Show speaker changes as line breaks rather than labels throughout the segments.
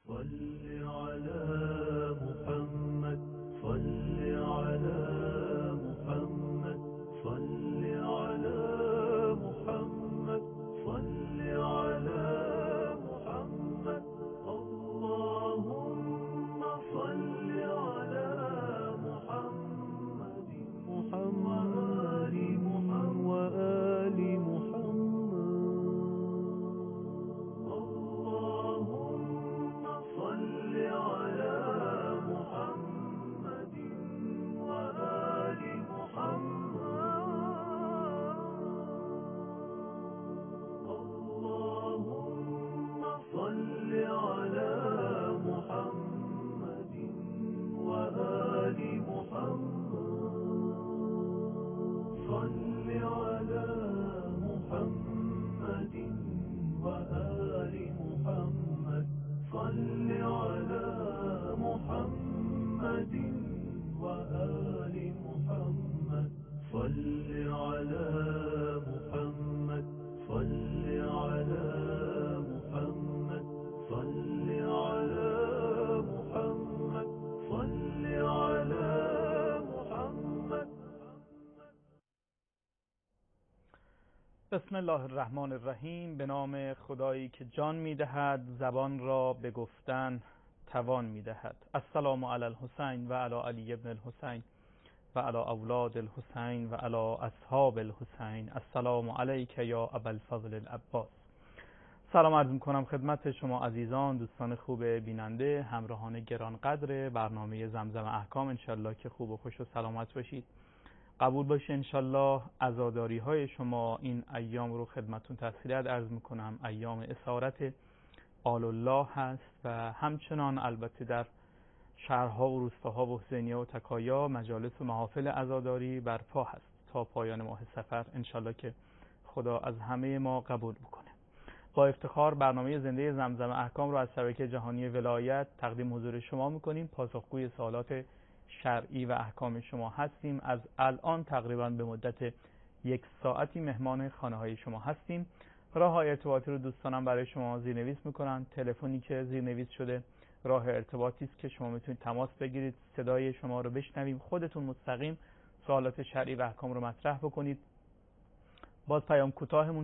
صل على محمد صل على محمد صل على محمد صل على محمد اللهم صل على محمد وآل محمد اللهم صل على محمد وآل محمد اللهم صل على محمد وآل محمد صل على محمد وآل محمد صل على محمد وآل محمد صل على محمد صل على محمد صل على محمد صل على محمد.
بسم الله الرحمن الرحیم. به نام خدایی که جان میدهد زبان را به گفتن توان میدهد. السلام علی الحسین و علی علی ابن الحسین و علی اولاد الحسین و علی اصحاب الحسین. السلام علیک یا ابوالفضل العباس. سلام عرض میکنم خدمت شما عزیزان، دوستان خوب بیننده، همراهان گرانقدر برنامه زمزم احکام. انشالله که خوب و خوش و سلامت باشید. قبول باشه انشالله عزاداری های شما این ایام رو خدمتون تسلیت عرض میکنم. ایام اسارت آل الله هست و همچنان البته در شهرها و روستاها و حسینیه و تکایا مجالس و محافل عزاداری برپا هست تا پایان ماه صفر. انشالله که خدا از همه ما قبول بکنه. با افتخار برنامه زنده زمزم احکام رو از شبکه جهانی ولایت تقدیم حضور شما میکنیم. پاسخگوی سوالات شرعی و احکام شما هستیم. از الان تقریبا به مدت 1 ساعتی مهمان خانه های شما هستیم. راه های ارتباطی رو دوستانم برای شما زیرنویس میکنن. تلفنی که زیرنویس شده راه ارتباطی است که شما میتونید تماس بگیرید، صدای شما رو بشنویم، خودتون مستقیم سوالات شرعی و احکام رو مطرح بکنید. باز پیام کوتاهمون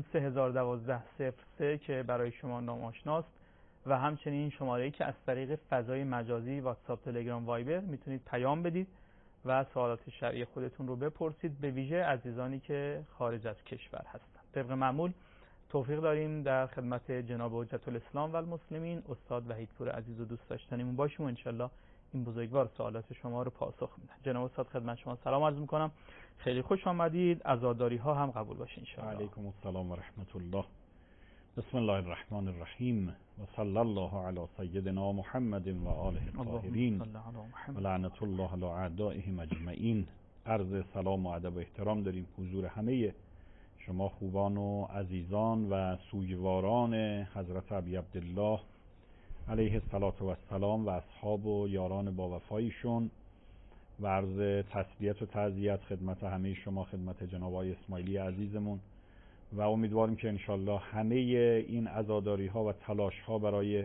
3012 که برای شما ناآشناست و همچنین شماره‌ای که از طریق فضای مجازی واتساپ، تلگرام، وایبر میتونید پیام بدید و سوالات شرعی خودتون رو بپرسید، به ویژه عزیزانی که خارج از کشور هستند. طبق معمول توفیق داریم در خدمت جناب حجت الاسلام و المسلمین استاد وحیدپور عزیز و دوست داشتنیمون باشیم و انشالله این بزرگوار سوالات شما رو پاسخ میدن. جناب استاد خدمت شما سلام عرض میکنم. خیلی خوش آمدید. عزاداری ها هم قبول باشه انشالله.
علیکم السلام و رحمت الله. بسم الله الرحمن الرحیم و صلی الله علی سیدنا محمد و آله الطاهرین و لعنت الله علی اعدائهم اجمعین. عرض سلام و ادب و احترام داریم حضور همه شما خوبان و عزیزان و سوگواران حضرت ابی عبدالله علیه السلام و اصحاب و یاران با وفایشون و عرض تسلیت و تعزیت خدمت همه شما، خدمت جناب آقای اسماعیلی عزیزمون و امیدواریم که انشالله همه این عزاداری ها و تلاش ها برای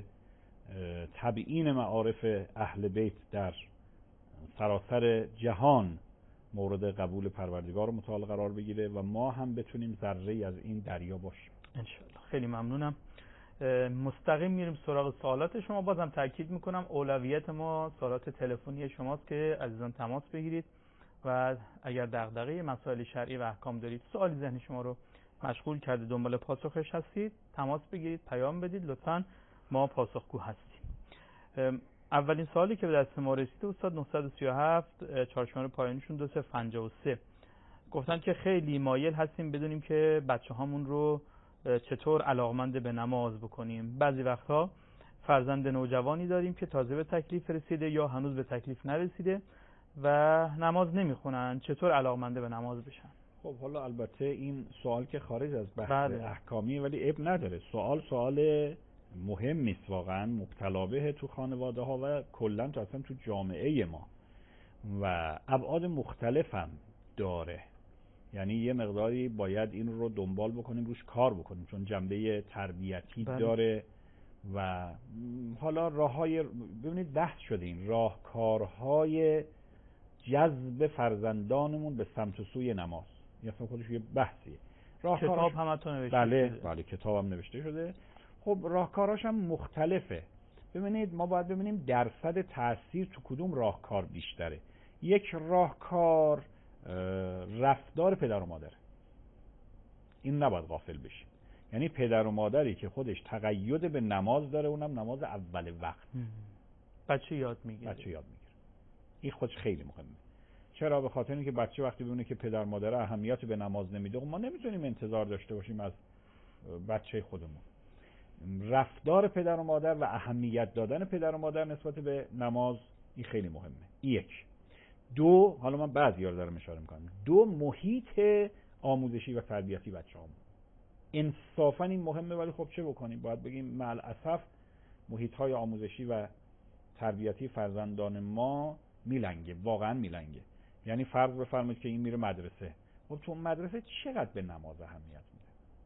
تبیین معارف اهل بیت در سراسر جهان مورد قبول پروردگار متعال قرار بگیره و ما هم بتونیم ذره از این دریا باشیم
انشالله. خیلی ممنونم. مستقیم میریم سراغ سوالات شما. بازم تاکید میکنم اولویت ما سوالات تلفنی شماست که عزیزان تماس بگیرید و اگر دغدغه مسائل شرعی و احکام دارید، سوالی ذهن شما رو مشغول کرده دنبال پاسخش هستید، تماس بگیرید، پیام بدید، لطفاً ما پاسخگو هستیم. اولین سوالی که به دست ما رسیده استاد 937 چهارشنبه پایانیشون 2053 گفتن که خیلی مایل هستیم بدونیم که بچه‌هامون رو چطور علاقمند به نماز بکنیم. بعضی وقتها فرزند نوجوانی داریم که تازه به تکلیف رسیده یا هنوز به تکلیف نرسیده و نماز نمیخونن، چطور علاقمند به نماز بشن؟
خب حالا البته این سوال که خارج از بحث احکامیه ولی عیب نداره. سوال مهمی است واقعا، مبتلا به تو خانواده ها و کلا تو اصلا تو جامعه ما و ابعاد مختلف هم داره. یعنی یه مقداری باید این رو دنبال بکنیم، روش کار بکنیم، چون جنبه تربیتی داره و حالا راههای، ببینید بحث شده این راهکارهای جذب فرزندانمون به سمت و سوی نماز، این اصلا خودش یه بحثیه.
کتاب هم حتی نوشته
شده.
بله
بله کتاب هم نوشته شده. خب راهکاراش هم مختلفه. ببینید ما باید ببینیم درصد تأثیر تو کدوم راهکار بیشتره. یک راهکار رفتار پدر و مادر، این نباید غافل بشیم. یعنی پدر و مادری که خودش تقید به نماز داره، اونم نماز اول وقت،
بچه یاد میگیره.
این خودش خیلی مهمه. چرا؟ به خاطر اینکه بچه وقتی ببینه که پدر مادر اهمیت به نماز نمیده، ما نمیتونیم انتظار داشته باشیم از بچه خودمون. رفتار پدر و مادر و اهمیت دادن پدر و مادر نسبت به نماز، این خیلی مهمه. یک. دو، حالا من بعضی‌ها رو دارم اشاره می‌کنم. دو، محیط آموزشی و تربیتی بچه‌هامون. انصافا این مهمه، ولی خب چه بکنیم؟ باید بگیم مع الاسف محیط‌های آموزشی و تربیتی فرزندان ما میلنگه، واقعا میلنگه. یعنی فرض بفرمایید که این میره مدرسه، خب تو مدرسه چقدر به نماز اهمیت میده؟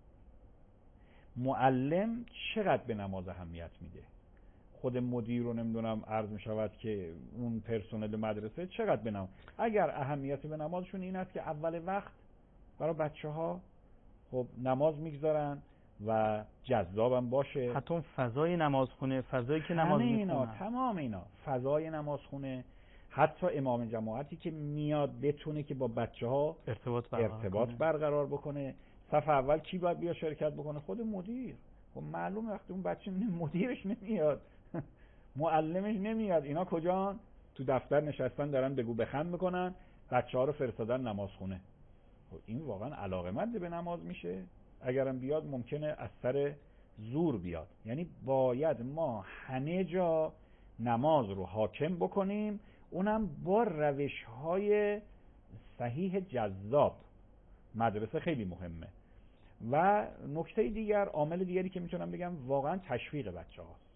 معلم چقدر به نماز اهمیت میده؟ خود مدیر رو نمیدونم عرض میشود که اون پرسنل مدرسه چقدر به نماز، اگر اهمیت به نمازشون این است که اول وقت برای بچه‌ها خب نماز میگذارن و جذابم باشه،
حتی اون فضای نمازخونه، فضایی که نماز میخونن،
تمام اینا، فضای نمازخونه، حتی امام جماعتی که میاد بتونه که با بچه‌ها ارتباط برقرار بکنه. صف اول کی باید بیا شرکت بکنه؟ خود مدیر. خب معلومه وقتی اون بچه مدیرش نمیاد معلمش نمیاد، اینا کجان؟ تو دفتر نشستن دارن بگو بخند میکنن، بچه‌ها رو فرستادن نمازخونه. خب این واقعا علاقه‌مند به نماز میشه؟ اگرم بیاد ممکنه از سر زور بیاد. یعنی باید ما همه جا نماز رو حاکم بکنیم، اونم با روش‌های صحیح جذاب. مدرسه خیلی مهمه. و نکته دیگر، عامل دیگری که میتونم بگم واقعا تشویق بچه‌هاست.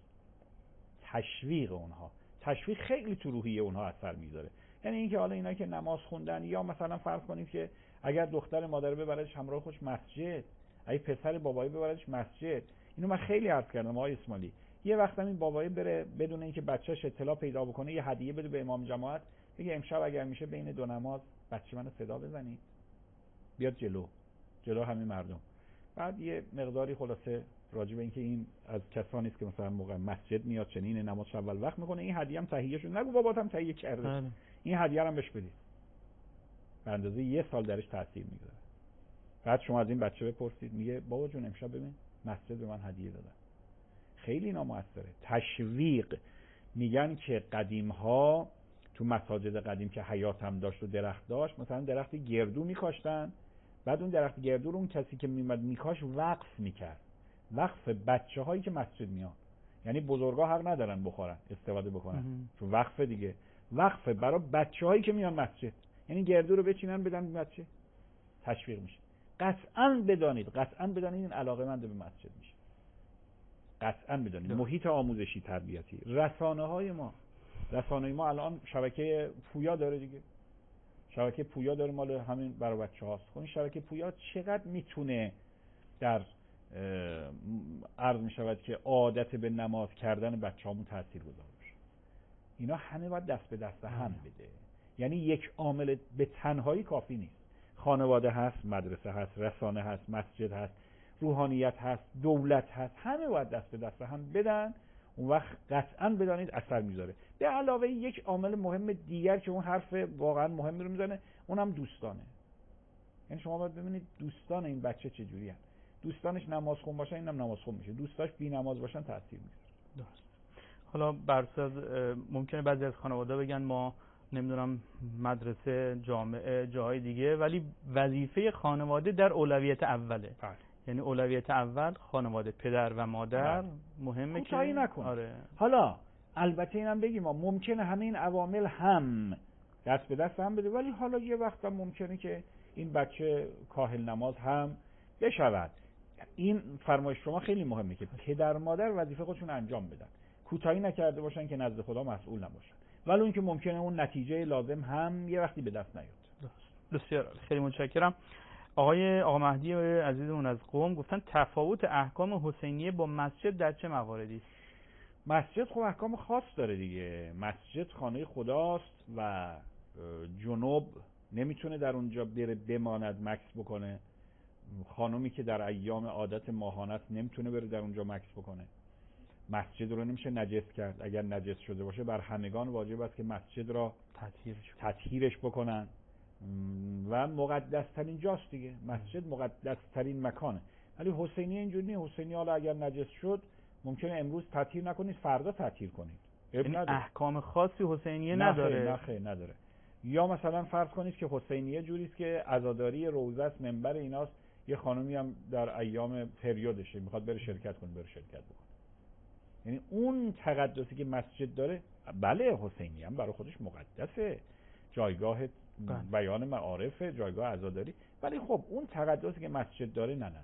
تشویق اونها، تشویق خیلی تو روحیه اونها اثر میذاره. یعنی اینکه حالا اینا که نماز خوندن، یا مثلا فرض کنید که اگر دختر مادر ببردش همراه خودش مسجد، اگه پسر بابایی ببردش مسجد، اینو من خیلی عرض کردم آقای اسماعیلی، یه وقت این بابایی بره بدون اینکه بچه‌ش اطلاع پیدا بکنه یه هدیه بده به امام جماعت، بگه امشب اگر میشه بین دو نماز بچه منو صدا بزنید بیاد جلو همین مردم. بعد یه مقداری خلاصه راجع به اینکه این از کسانی است که مثلا موقع مسجد میاد چنین نماز اول وقت میکنه، این هدیه هم تهیه شد، نگو بابات هم تهیه کرده، این هدیه هم بهش بدید، به اندازه یه سال درش تاثیر میذاره. بعد شما از این بچه بپرسید، میگه بابا جون امشب ببین مسجد به من هدیه دادن. خیلی نامؤثره. تشویق. میگن که قدیم ها تو مساجد قدیم که حیات هم داشت و درخت داشت، مثلا درخت گردو میکاشتن، بعد اون درخت گردو رو اون کسی که میمد میکاش وقف میکرد، وقف بچه هایی که مسجد میان. یعنی بزرگا حق ندارن بخورن استفاده بکنن چون وقف دیگه، وقف برای بچه هایی که میان مسجد، یعنی گردو رو بچینن بدن بچه، تشویق میشه. قطعاً بدانید این علاقه‌مند به مسجد میشه. قطعاً بدانید محیط آموزشی تربیتی، رسانه ما الان شبکه پویا داره دیگه، شبکه پویا داره مال همین برای بچه‌هاست. خب این شبکه پویا چقدر میتونه در عرض میشود که عادت به نماز کردن بچه‌هامون تاثیرگذار باشه. اینا همه باید دست به دست هم بده. یعنی یک عامل به تنهایی کافی نیست. خانواده هست، مدرسه هست، رسانه هست، مسجد هست، روحانیت هست، دولت هست، همه باید دست به دست هم بدن. اون وقت قطعاً بدانید اثر میذاره. به علاوه یک عامل مهم دیگر که اون حرف واقعاً مهمی رو میزنه، اونم دوستانه. یعنی شما باید ببینید دوستان این بچه چجوریه. دوستانش نمازخون باشن اینم نمازخون میشه، دوستاش بی نماز باشن تاثیر میذاره.
درست. حالا برساز ممکنه بعضی از خانواده بگن ما نمیدونم مدرسه، جامعه، جاهای دیگه، ولی وظیفه خانواده در اولویت اوله. یعنی اولویت اول خانواده، پدر و مادر مهمه که
نکن. آره. حالا البته اینم بگیم ما ممکنه همه این عوامل هم دست به دست هم بده، ولی حالا یه وقت هم ممکنه که این بچه کاهل نماز هم بشود. این فرمایش شما خیلی مهمه که پدر و مادر وظیفه خودشون انجام بدن، کوتاهی نکرده باشن که نزد خدا مسئول نباشن، ولی اون که ممکنه اون نتیجه لازم هم یه وقتی به دست نیاد.
بسیار خیلی متشکرم. آقا مهدی عزیزمون از قم گفتن تفاوت احکام حسینیه با مسجد در چه مواردی؟
مسجد خب احکام خاص داره دیگه. مسجد خانه خداست و جنوب نمیتونه در اونجا بره بماند، مکث بکنه. خانومی که در ایام عادت ماهانه است نمیتونه بره در اونجا مکث بکنه. مسجد رو نمیشه نجس کرد. اگر نجس شده باشه بر همگان واجب است که مسجد را تطهیرش بکنن و مقدس ترین جاست دیگه. مسجد مقدس ترین مکانه. ولی حسینی اینجوری نیست. حسینی حالا اگر نجس شد ممکنه امروز تطهیر نکنید، فردا تطهیر کنید.
یعنی احکام خاصی حسینیه نداره؟
نه نداره. یا مثلا فرض کنید که حسینیه جوری است که عزاداری روضه است، منبر ایناست، یه خانومی هم در ایام پریودشه میخواد بره شرکت کنه، بره شرکت بکنه. یعنی اون تقدسی که مسجد داره، بله حسینی هم برای خودش مقدسه، جایگاه بیان معارف، جایگاه عزاداری، ولی خب اون تقدسی که مسجد داره نداره.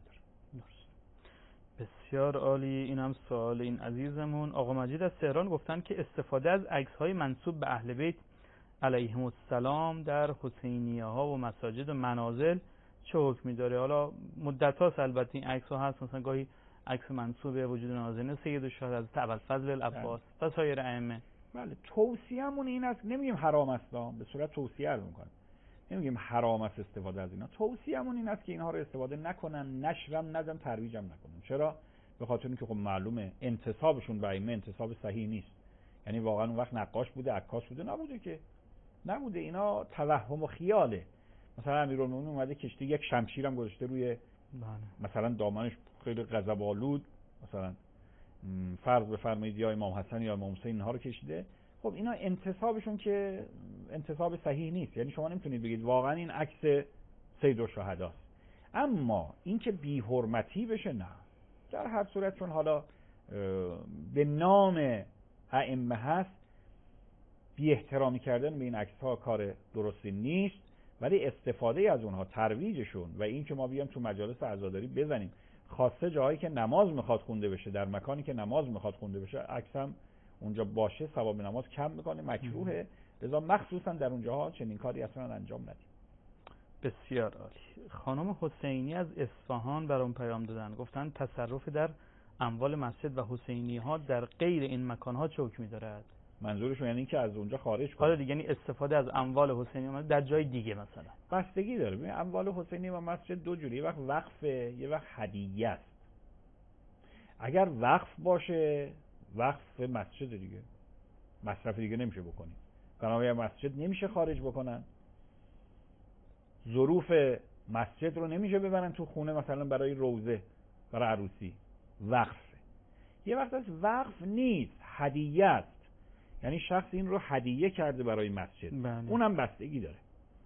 بسیار عالی. اینم سوال این عزیزمون. آقا مجید از تهران گفتن که استفاده از عکس‌های منسوب به اهل بیت علیهم السلام در حسینیه ها و مساجد و منازل چه حکمی داره؟ حالا مدت هاست البته این عکس ها هست، مثلا گاهی عکس منسوب به وجود نازنین سید الشهدا حضرت ابوالفضل العباس و سایر ائمه.
بله توصیه‌مون این است، نمیگیم حرام است، به صورت توصیه عرض می‌کنم، نمیگیم حرام است استفاده از اینا. توصیه‌مون این است که اینها رو استفاده نکنن، نشرم ندن، ترویجم نکنن. چرا؟ به خاطر اینکه خب معلومه انتسابشون به ائمه انتساب صحیح نیست. یعنی واقعا اون وقت نقاش بوده، عکاس بوده؟ نبوده که، نبوده. اینا توهم و خیاله. مثلا امیرالمومنین اومده کشتی یک شمشیرم گذاشته روی مثلا دامنش، خیلی غضب‌آلود، مثلا فرض بفرمایید یا امام حسن یا امام حسین اینها رو کشیده. خب اینا انتسابشون که انتساب صحیح نیست. یعنی شما نمیتونید بگید واقعا این عکس سید الشهداست. اما این که بی حرمتی بشه، نه. در هر صورت چون حالا به نام ائمه هست، بی احترامی کردن به این عکس ها کار درستی نیست، ولی استفاده از اونها، ترویجشون و این که ما بیام تو مجالس عزاداری بزنیم، خاصه جایی که نماز میخواد خونده بشه، در مکانی که نماز میخواد خونده بشه، عکس هم اونجا باشه ثواب نماز کم میکنه، مکروهه. لذا مخصوصا در اونجاها چنین کاری اصلا انجام ندید.
بسیار عالی. خانم حسینی از اصفهان برام پیام دادن، گفتن تصرف در اموال مسجد و حسینی ها در غیر این مکان ها چه حکمی دارد؟
منظورشون یعنی که از اونجا خارج کنه؟
آره دیگه، یعنی استفاده از اموال حسینی در جای دیگه مثلا.
بستگی داره. ببین اموال حسینی و مسجد دو جوریه، یه وقت وقفه، یه وقت هدیه است. اگر وقف باشه، وقف مسجد دیگه، مصرف دیگه نمیشه بکنی، بنابراین مسجد نمیشه خارج بکنن. ظروف مسجد رو نمیشه ببرن تو خونه مثلا برای روزه، برای عروسی. وقفه. یه وقت از وقف نیست، هدیه است. یعنی شخص این رو هدیه کرده برای مسجد. اونم بستگی داره.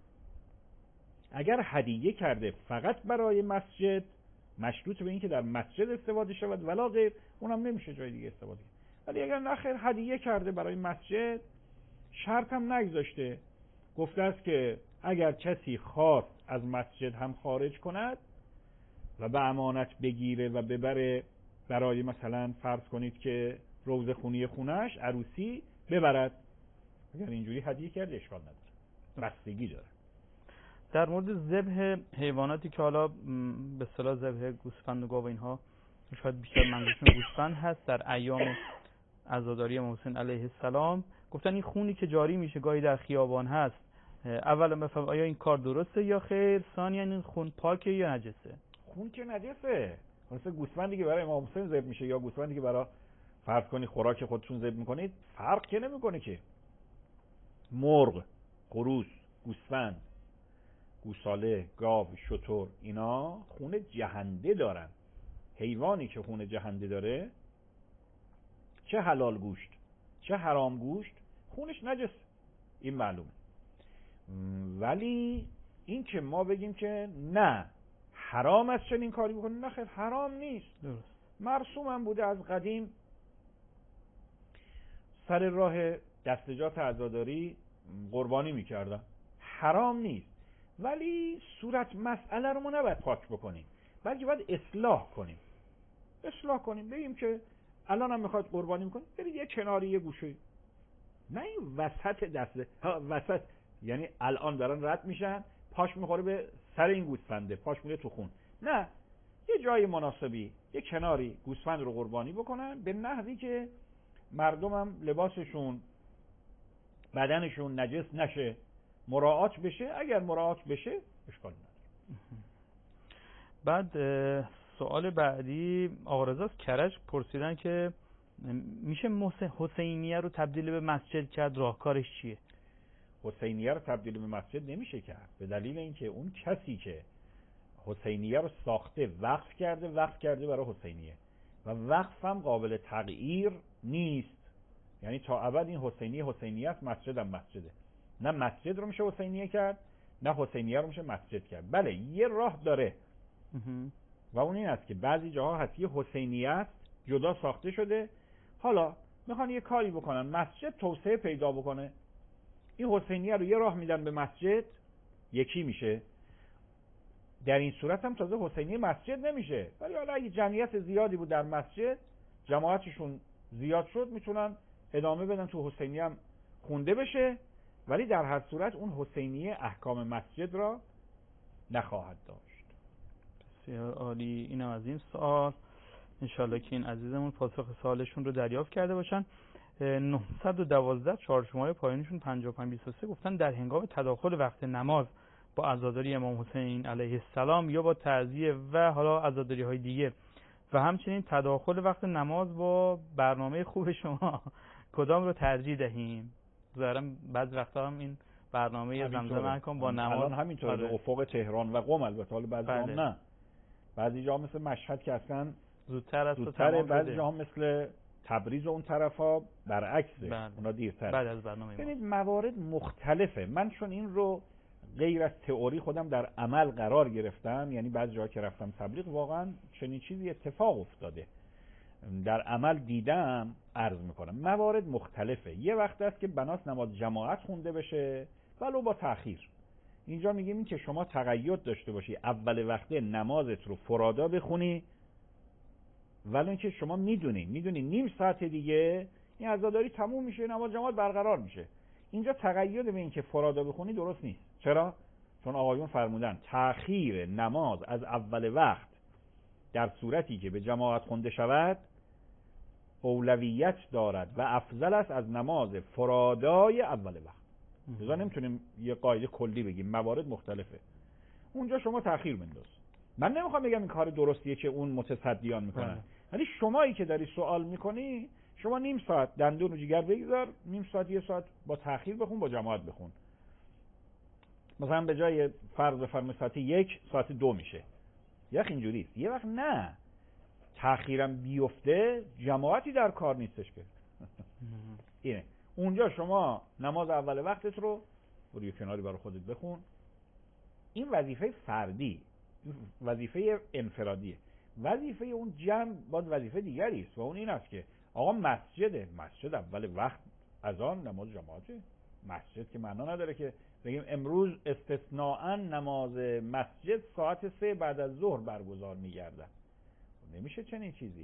اگر هدیه کرده فقط برای مسجد، مشروط به این که در مسجد استفاده شود ولا غیر، اونم نمیشه جای دیگه استفاده کرد. ولی اگر نخیر هدیه کرده برای مسجد، شرط هم نگذاشته، گفته است که اگر کسی خواست از مسجد هم خارج کند و به امانت بگیره و ببره برای مثلا فرض کنید که روزه خونی خونش، عروسی، ببرد. اگر اینجوری هدیه کرده اشکال نداره، بستگی داره.
در مورد ذبح حیواناتی که حالا به اصطلاح ذبح گوسفند و گاو اینها، شاید بیشتر منظورشون گوسفند هست، در ایام عزاداری امام حسین علیه السلام گفتن این خونی که جاری میشه گاهی در خیابان هست، اولا بفهم آیا این کار درسته یا خیر؟ ثانیاً این خون پاکه یا نجسه؟
خون که نجسه. مثلا گوسفندی که برای امام حسین ذبح میشه یا گوسفندی که برای فرض کنید خوراک خودتون ذبح میکنید، فرق که نمیکنه که. مرغ، خروس، گوسفند، گوساله، گاو، شتر، اینا خون جهنده دارن. حیوانی که خون جهنده داره، چه حلال گوشت چه حرام گوشت، خونش نجس، این معلومه. ولی این که ما بگیم که نه حرام است چنین کاری بکنه، نه خیر، حرام نیست.
درست.
مرسوم هم بوده از قدیم، سر راه دستجات عزاداری قربانی میکردن، حرام نیست. ولی صورت مسئله رو ما نباید پاک بکنیم، بلکه باید اصلاح کنیم. بگیم که الان هم میخواد قربانی میکنه، برید یه کناری یه گوشه، نه این وسط دسته وسط، یعنی الان دارن رد میشن، پاش میخوره به سر این گوسفنده، پاش میره تو خون. نه، یه جای مناسبی، یه کناری گوسفند رو قربانی بکنن به نحوی که مردمم لباسشون بدنشون نجس نشه، مراعات بشه. اگر مراعات بشه اشکال نداره.
بعد سوال بعدی آقا رضا از کرج پرسیدن که میشه حسینیه رو تبدیل به مسجد کرد، راهکارش چیه؟
حسینیه رو تبدیل به مسجد نمیشه کرد، به دلیل اینکه اون کسی که حسینیه رو ساخته وقف کرده برای حسینیه و وقف هم قابل تغییر نیست. یعنی تا ابد این حسینیه است، مسجد هم مسجده. نه مسجد رو میشه حسینیه کرد، نه حسینیه رو میشه مسجد کرد. بله یه راه داره و اون این است که بعضی جاها هست یه حسینیه است جدا ساخته شده، حالا میخوان یه کاری بکنن مسجد توسعه پیدا بکنه، این حسینیه رو یه راه میدن به مسجد، یکی میشه. در این صورت هم تازه حسینیه مسجد نمیشه، ولی حالا اگه جمعیت زیادی بود در مسجد، جماعتشون زیاد شد، میتونن ادامه بدن تو حسینیه هم خونده بشه، ولی در هر صورت اون حسینیه احکام مسجد را نخواهد داشت.
بسیار عالی. اینم از این سوال. انشالله که این عزیزمون پاسخ سوالشون رو دریافت کرده باشن. 912 چهارشماره پایینشون 5523 گفتن در هنگام تداخل وقت نماز با عزاداری امام حسین علیه السلام یا با تعزیه و حالا عزاداری های دیگه و همچنین تداخل وقت نماز با برنامه خوب شما کدام رو ترجیح دهیم؟ ظاهرا بعضی وقتا هم این برنامه زمزمه محکم با نماز
الان همینطوره. افق تهران و قم البته، حالا بعضی جا نه، بعضی جا مثل مشهد که اصلا زودتره، بعضی جا هم مثل تبریز و اون طرفا برعکسه، اونا دیرتر.
بعد از برنامه
ببینید موارد مختلفه. من چون این رو غیر از تئوری خودم در عمل قرار گرفتم، یعنی بعضی جاها که رفتم تبلیغ واقعا چنین چیزی اتفاق افتاده، در عمل دیدم، عرض میکنم موارد مختلفه. یه وقت است که بناس نماز جماعت خونده بشه ولو با تأخیر. اینجا میگیم این که شما تقید داشته باشی اول وقت نمازت رو فرادا بخونی، ولی اینکه شما میدونی نیم ساعت دیگه این عزاداری تموم میشه، نماز جماعت برقرار میشه. اینجا تقید به این که فرادا بخونی درست نیست. چرا؟ چون آقایون فرمودن تأخیر نماز از اول وقت در صورتی که به جماعت خونده شود اولویت دارد و افضل است از نماز فرادای اول وقت. لذا نمیتونیم یه قاعده کلی بگیم، موارد مختلفه. اونجا شما تأخیر بنداز. من نمیخوام بگم این کار درستیه که اون متصدیان میکنن، ولی شمایی که داری سوال میکنی، شما نیم ساعت دندون و جگر بگذار، نیم ساعت یه ساعت با تأخیر بخون، با جماعت بخون. مثلا به جای فرض بفرمایید ساعت 1 ساعت 2 میشه. یه وقت اینجوریست، یه وقت نه، تأخیرم بیفته جماعتی در کار نیستش که اینه. اونجا شما نماز اول وقتت رو برو کناری برای خودت بخون. این وظیفه فردی، وظیفه انفرادیه. وظیفه اون جمع باز وظیفه دیگری است و اون این است که آقا مسجد اول وقت اذان نماز جماعته. مسجد که معنا نداره که بگیم امروز استثناءً نماز مسجد ساعت 3 بعد از ظهر برگزار می‌گردد. نمیشه چنین چیزی.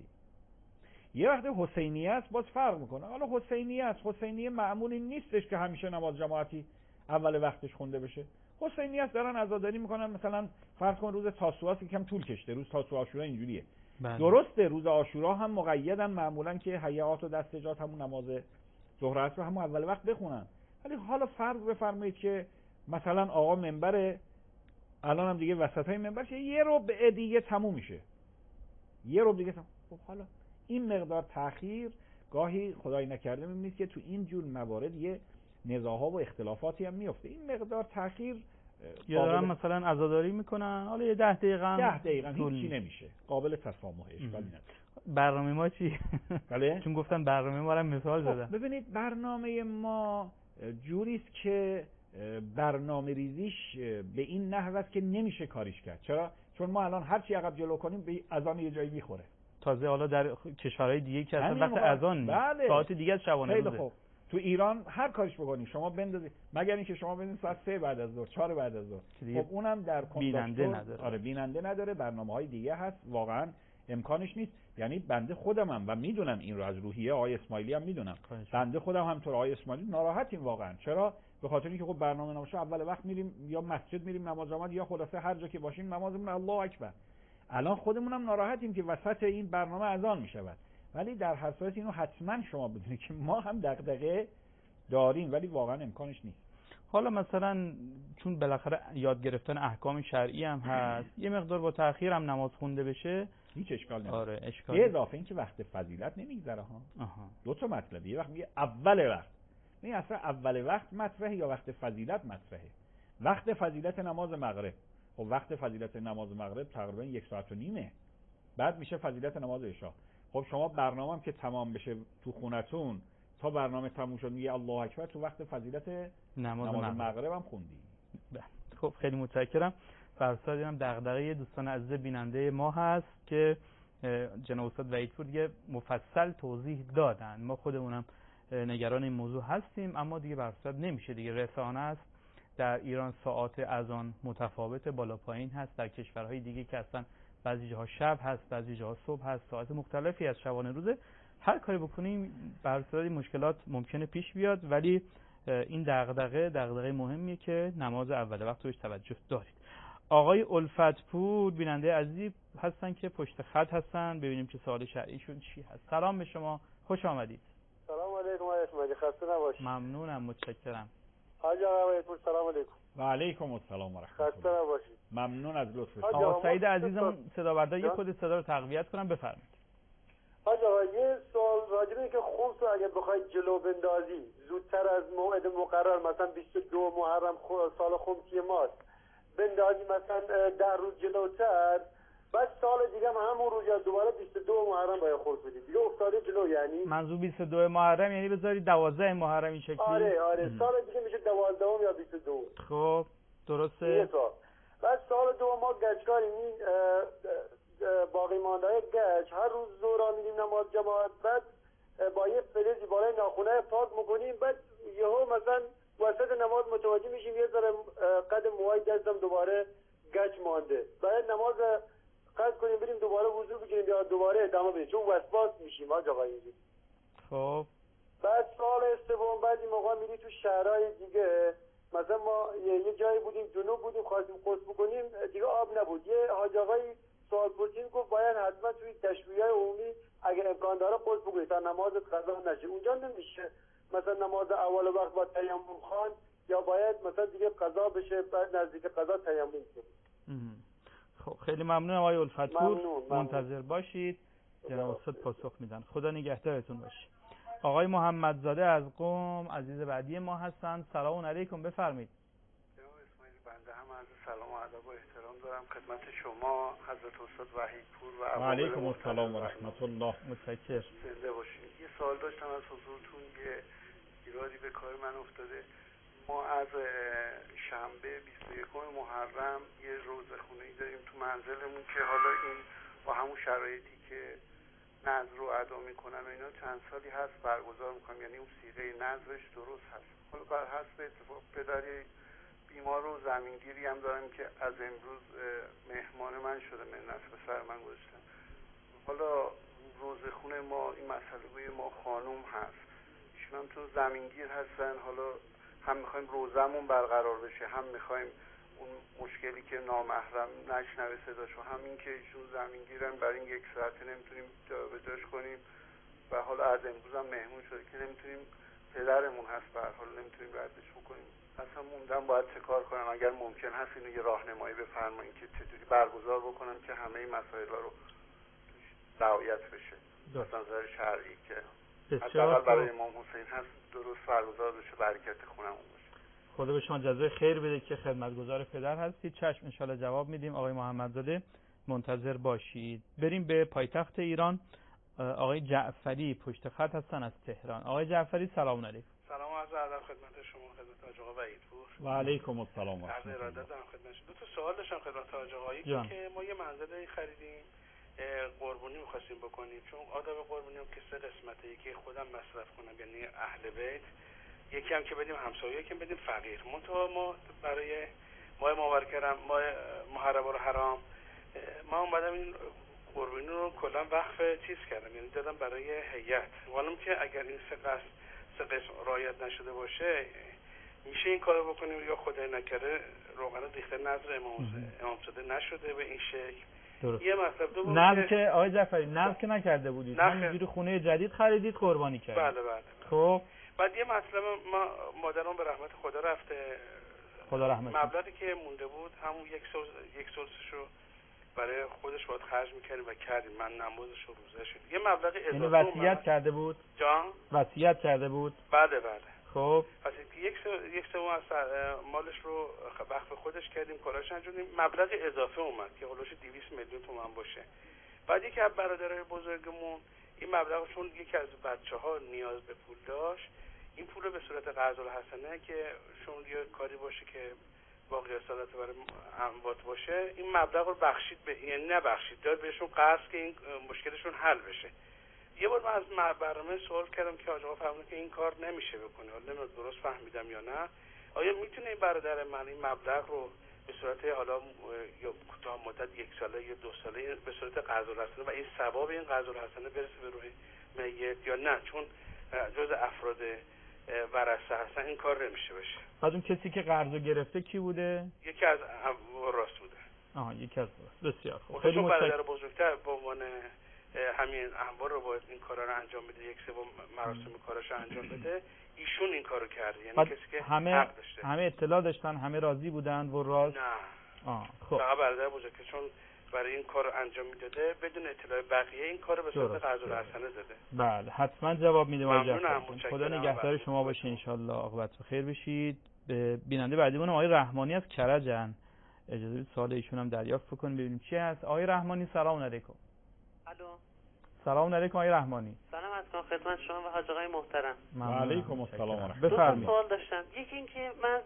یه وقت حسینیه است باز فرق میکنه. حالا حسینیه است، حسینیه معمولی نیستش که همیشه نماز جماعتی اول وقتش خونده بشه. حسینیه است دارن عزاداری میکنن، مثلا فرض کن روز تاسوعا که کم طول کشته، روز تاسوعا عاشورا اینجوریه. درسته روز عاشورا هم مقیدن معمولا که حیات و دستجات همون نماز ظهر عصر همون اول وقت بخونن. ولی حالا فرض بفرمایید که مثلا آقا منبر الان هم دیگه وسطای منبرش یه ربع دیگه تموم میشه، یه ربع دیگه تموم. خب حالا این مقدار تأخیر گاهی خدای نکرده میبینید که تو این جور موارد یه نزاع‌ها و اختلافاتی هم میفته. این مقدار تأخیر
یا دارن مثلا عزاداری میکنن، حالا یه 10 دقیقه
هیچی نمیشه، قابل تسامح، اشکالی نداره.
برنامه ما چی؟
بله؟
چون گفتن برنامه ما رو مثال زدن.
ببینید برنامه ما جوریست که برنامه ریزیش به این نحو است که نمیشه کاریش کرد. چرا؟ چون ما الان هر چی عقب جلو کنیم به اذان یه جایی میخوره.
تازه حالا در کشورهای دیگه که اصلا وقت اذان نیست، ساعت دیگه از شبانه روزه.
خیلی خوب. تو ایران هر کارش بکنی شما بندازید، مگر اینکه شما بندازید ساعت 3 بعد از ظهر، 4 بعد از ظهر. خب اونم در
بیننده نداره.
آره بیننده نداره، برنامه‌های دیگه هست، واقعا امکانش نیست. یعنی بنده خودمم و میدونم این رو از روحیه آقای اسماعیلی هم میدونم. بنده خودم همونطور آقای اسماعیلی ناراحتیم واقعا. چرا؟ به خاطر اینکه خب برنامه نباشه اول وقت میریم یا مسجد میریم نماز جماعت یا خلاصه هر جا که باشیم نمازمون الله اکبر. الان خودمونم ناراحتیم که وسط این برنامه اذان میشود. ولی در هر صورت اینو حتما شما بدونید که ما هم دغدغه داریم ولی واقعا امکانش نیست.
حالا مثلا چون بالاخره یاد گرفتن احکام شرعی هم هست، یه مقدار با تأخیر هم نماز خونده بشه
هیچ اشکال نداره.
آره اشکال.
به اضافه اینکه وقت فضیلت نمیگذره ها. دو تا مطلبه، یه وقت میگه اول وقت، نه اصلا اول وقت مطرحه یا وقت فضیلت مطرحه. وقت فضیلت نماز مغرب، خب وقت فضیلت نماز مغرب تقریبا 1.5 ساعت، بعد میشه فضیلت نماز عشا. خب شما برنامه‌ام که تمام بشه تو خونتون تا برنامه تموم شد میگه الله اکبر، تو وقت فضیلت نماز مغرب هم خوندی.
خب خیلی متشکرم. فرصت دیدم دغدغه دوستان عزیز بیننده ما هست که جناب استاد وحیدپور دیگه مفصل توضیح دادن، ما خودمونم نگران این موضوع هستیم، اما دیگه فرصت نمیشه دیگه، رسانه است. در ایران ساعات اذان متفاوت بالا پایین هست، در کشورهای دیگه که اصلا بعضی جاها شب هست، بعضی جاها صبح هست، ساعت مختلفی از شبانه روزه. هر کاری بکنیم برای مشکلات ممکنه پیش بیاد، ولی این دغدغه مهمیه که نماز اول وقت روش توجه دارید. آقای الفتپور بیننده عزیز هستن که پشت خط هستن، ببینیم که سوال شرعیشون چی هست. سلام به شما، خوش آمدید.
سلام علیکم آقای خسته نباشید.
ممنونم، متشکرم.
حاج آقای الفتپور سلام علیکم.
و علیکم السلام و رحمت الله.
خسته نباشید.
ممنون از لطفتون.
آقا سعید عزیزم صدا بردار یه خود صدا رو تقویت کنم، بفرمایید.
حاج آقا یه سوال راجع به اینکه خمس رو اگه بخوای جلو بندازی زودتر از موعد مقرر، مثلا 22 محرم سال خمسی ماست، بندازی مثلا 10 روز جلوتر، بعد سال دیگه هم همون روز یا دوباره 22 محرم باید خمس بدی، دیگه افتاده جلو. یعنی
منظور 22 محرم یعنی بذاری 12 محرم این شکلی؟
آره سال دیگه میشه 12 یا 22.
خب درسته.
یه سال بعد سال دوم ما گچکاریم، این باقی مانده های گچ هر روز ظهر میدیم نماز جماعت، بعد با یه فلزی بالای ناخونه پاک میکنیم، بعد یهو مثلا وسط نماز متوجه میشیم یه ذره قد موهای دستم دوباره گچ مانده، بعد نماز قطع کنیم بریم دوباره وضو بگیریم یا دوباره ادامه بدیم، چون وسواس میشیم ها جواب.
خب
بعد سال سوم بعضی موقع میری تو شهرهای دیگه، مثلا ما یه جایی بودیم جنوب بودیم خواستیم غسل بکنیم دیگه آب نبود، یه حاج آقایی سوال پرسید گفت باید حتما توی تشویه‌های عمومی اگه امکان داره غسل بکنید تا نمازت قضا نشه. اونجا نمیشه مثلا نماز اول وقت با تیمم خوان، یا باید مثلا دیگه قضا بشه بعد نزدیک قضا تیمم کنید؟
خب خیلی ممنونم آقای الفتپور، منتظر باشید جناب استاد پاسخ میدن. خدا نگهدارتون باشه. آقای محمدزاده از قم عزیز بعدی ما هستند. سلام علیکم، بفرمایید.
جناب اسماعیل، بنده هم عرض سلام و ادب و احترام دارم خدمت شما حضرت استاد وحیدپور و
علیکم السلام و رحمت الله.
متشکرم.
زنده باشین. یه سوال داشتم از حضورتون، یه ایرادی به کار من افتاده. ما از شنبه 21 محرم یه روزخونه‌ای داریم تو منزلمون که حالا این با همون شرایطی که نذر رو ادا میکنن و اینا چند سالی هست برگزار میکنم، یعنی اون صیغه نذرش درست هست. حالا بر حسب اتفاق پدری بیمار و زمینگیری هم دارم که از امروز مهمان من شده، منت به سر من گذاشتن. حالا روزخونه ما این مسئله روی ما خانوم هست، ایشون هم تو زمینگیر هستن، حالا هم میخوایم روزمون برقرار بشه، هم میخوایم اون مشکلی که نامحرم نشنوه صداشو، هم این که ایشون زمینگیرن برای این 1 ساعته نمیتونیم جابجاش کنیم و حالا از امروز هم مهمون شده که نمیتونیم، پدرمون هست به هر حال نمیتونیم ردش بکنیم. اصلا موندم باید چه کار کنم، اگر ممکن هست اینو یه راهنمایی بفرمایید که چجوری برگزار بکنم که همه این مسائل رو رعایت بشه، مثلا نظر شرعی که حداقل برای امام حسین هست درست برگزار بشه، برکت خونمون باشه.
خدا به شما جزای خیر بده که خدمتگزار پدر هستید. چشم انشالله جواب میدیم. آقای محمدزاده منتظر باشید. بریم به پایتخت ایران. آقای جعفری پشت خط هستن از تهران. آقای جعفری سلام علیکم.
سلام و عرض ادب خدمت شما، خدمت آقا وحیدپور.
و علیکم السلام و رحمت الله.
ارادت دارم خدمت شما. 2 تا سوال داشتم خدمت حاج آقایی که ما یه منزلی خریدیم، قربونی می‌خواستیم بکنیم، چون آداب قربونی هم که 3 قسمته، یکی خودم مصرف کنم یعنی اهل بیت، یکی هم که بدیم همسایه، یکی بدیم فقیر. ما برای ماه محرم الحرام ما اومدم این قربانی رو کلا وقف چیز کردم، یعنی دادم برای هیئت. حالا که اگر این 3 قسم رعایت نشده باشه میشه این کارو بکنیم یا خدای نکرده روغن ریخته نظر امامزاده نشده به این شکل، یه مطلب دوم
نقد که آقای جعفری نقد که نکرده بودید، همینجوری خونه جدید خریدید قربانی کردید.
بله بله.
خب
بعد یه مطلب ما مادرم به رحمت خدا رفته،
خدا رحمت
مبلغی که مونده بود همون یک سلسشو برای خودش باید خرج می‌کردیم و کردیم، من نمازش رو روزه شد. یه مبلغ اضافه
یعنی وصیت کرده بود؟
جان
وصیت کرده بود؟
بله بله.
خب
پس یک سوم از مالش رو وقف خودش کردیم، کاراش انجام دادیم، مبلغ اضافه اومد که هولوش 200 میلیون تومان باشه. بعد یکی از برادرای بزرگمون این مبلغ، چون یکی از بچه‌ها نیاز به پول داشت، این پول به صورت قرض الحسنه که چون یه کاری باشه که باقی سالات برای اموات باشه، این مبلغ رو بخشید یعنی نبخشید، داد بهشون قرض که این مشکلشون حل بشه. یه بار من از برنامه سوال کردم که آقا فرمودن که این کار نمیشه بکنه، حالا نمیدونم درست فهمیدم یا نه. آیا میتونه این برادر من این مبلغ رو به صورت حالا یا کوتاه مدت 1 ساله یا 2 ساله به صورت قرض الحسنه و این ثواب این قرض الحسنه برسه به روح میت یا نه، چون جز افراد ورثه هستن این کار نمیشه بشه؟
بعد اون کسی که قرضو گرفته کی بوده؟
یکی از راست بوده.
یکی از راست. بسیار خوب.
خیلی برادر بزرگتر به عنوان همین انبار رو باید این کارا رو انجام بده، 1/3 مراسم کاراش انجام بده، ایشون این کارو کرده، یعنی کسی که حق داشته.
همه اطلاع داشتن، همه راضی بودن و راست؟
نه.
خب
فقط برادر بزرگ که چون برای این کار انجام میداده بدون اطلاع بقیه این کارو به صورت قرض الحسنه داده.
بله حتما جواب میدیم.
ممنونم.
خدا نگهدار شما باشه، ان شاء الله عاقبت بخیر بشید. به بیننده بعدیمون آقای رحمانی از کرجن، اجازه بدید سوال ایشون هم دریافت بکنیم ببینیم چی هست. آقای رحمانی سلام علیکم.
الو.
سلام علیکم آقای رحمانی.
سلام علیکم خدمت شما و حاج آقای محترم.
و علیکم السلام و رحمت الله.
بفرمایید.
سوال داشتم. یکی این که من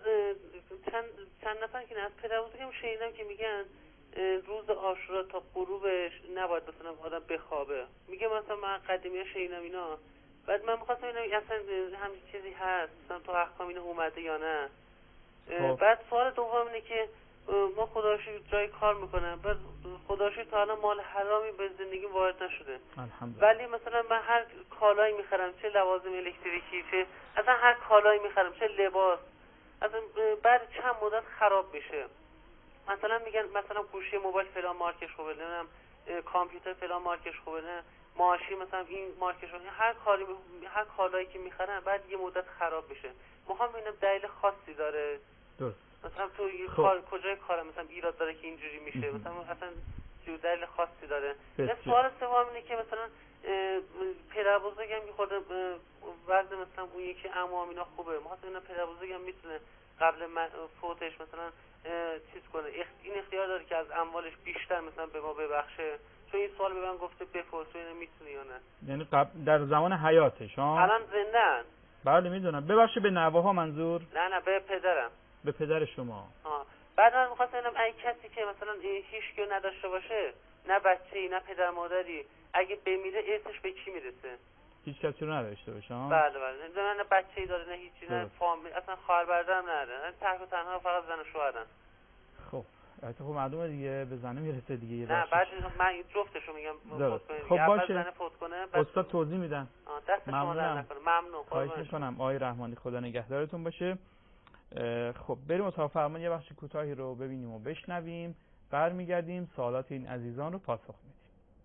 چند نفر که از پدربزرگم شنیدم که میگن روز عاشورا تا غروبش نباید مثلا آدم بخوابه. میگه مثلا من قدیمی شنیدم اینا. بعد من می‌خواستم ببینم اصلا همین چیزی هست مثلا تو احکام اینا اومده یا نه. بعد سوال دوم اینه که ما خداشی جای کار میکنم، بعد خداشی تا الان مال حرامی به زندگی وارد نشده، ولی مثلا من هر کالایی میخرم، چه لوازم الکتریکی، چه اصلا هر کالایی میخرم، چه لباس، اصلا بعد چند مدت خراب میشه. مثلا میگن مثلا گوشی موبایل فلان مارکش خوبه، نمیدونم کامپیوتر فلان مارکش خوبه، نه ماشین مثلا این مارکش خوبه، هر کالایی که میخرم بعد یه مدت خراب میشه. میخوام ببینم دلیل خاصی داره؟
درست.
مثلا تو کجای کارم مثلا ایراد داره که اینجوری میشه؟ مثلا دلیل خاصی داره؟ سوال سوم اینه که مثلا پدر بزرگم میخورده وزن مثلا اون یکی عموام اینا خوبه، مثلا پدر بزرگم میتونه قبل فوتش مثلا چیز کنه، این اختیار داره که از اموالش بیشتر مثلا به ما ببخشه؟ چون این سوال به من گفته بپرس اینو میتونه یا نه.
یعنی در زمان حیاتش
الان زنده‌ان؟
بله میدونم. ببخشید به نوه‌ها منظور؟
نه به پدرم.
به پدر شما.
بعد من می‌خواستم ببینم اگه کسی که مثلا هیچ کی نداشته باشه، نه بچه‌ای نه پدر مادری، اگه بمیره ارثش به کی میرسه؟
هیچ کسی رو نداشته باشه؟
بله نه بچه‌ای داره، نه هیچی، نه فامیل، اصلا خواهر برادر هم نداره، تک و تنها فقط زن و شوهرن.
خب البته خب معلومه دیگه به زنه میرسه دیگه.
نه بعد من جفتشو میگم فوت کنه.
خب باشه.
زنه فوت کنه
استاد توضیح میدن.
دست شما درد نکنه. ممنون.
خواهش میکنم آقای رحمانی، خدا نگهدارتون باشه. خب بریم اتاق فرمان یه بخش کوتاهی رو ببینیم و بشنویم، برمیگردیم سوالات این عزیزان رو پاسخ میدیم.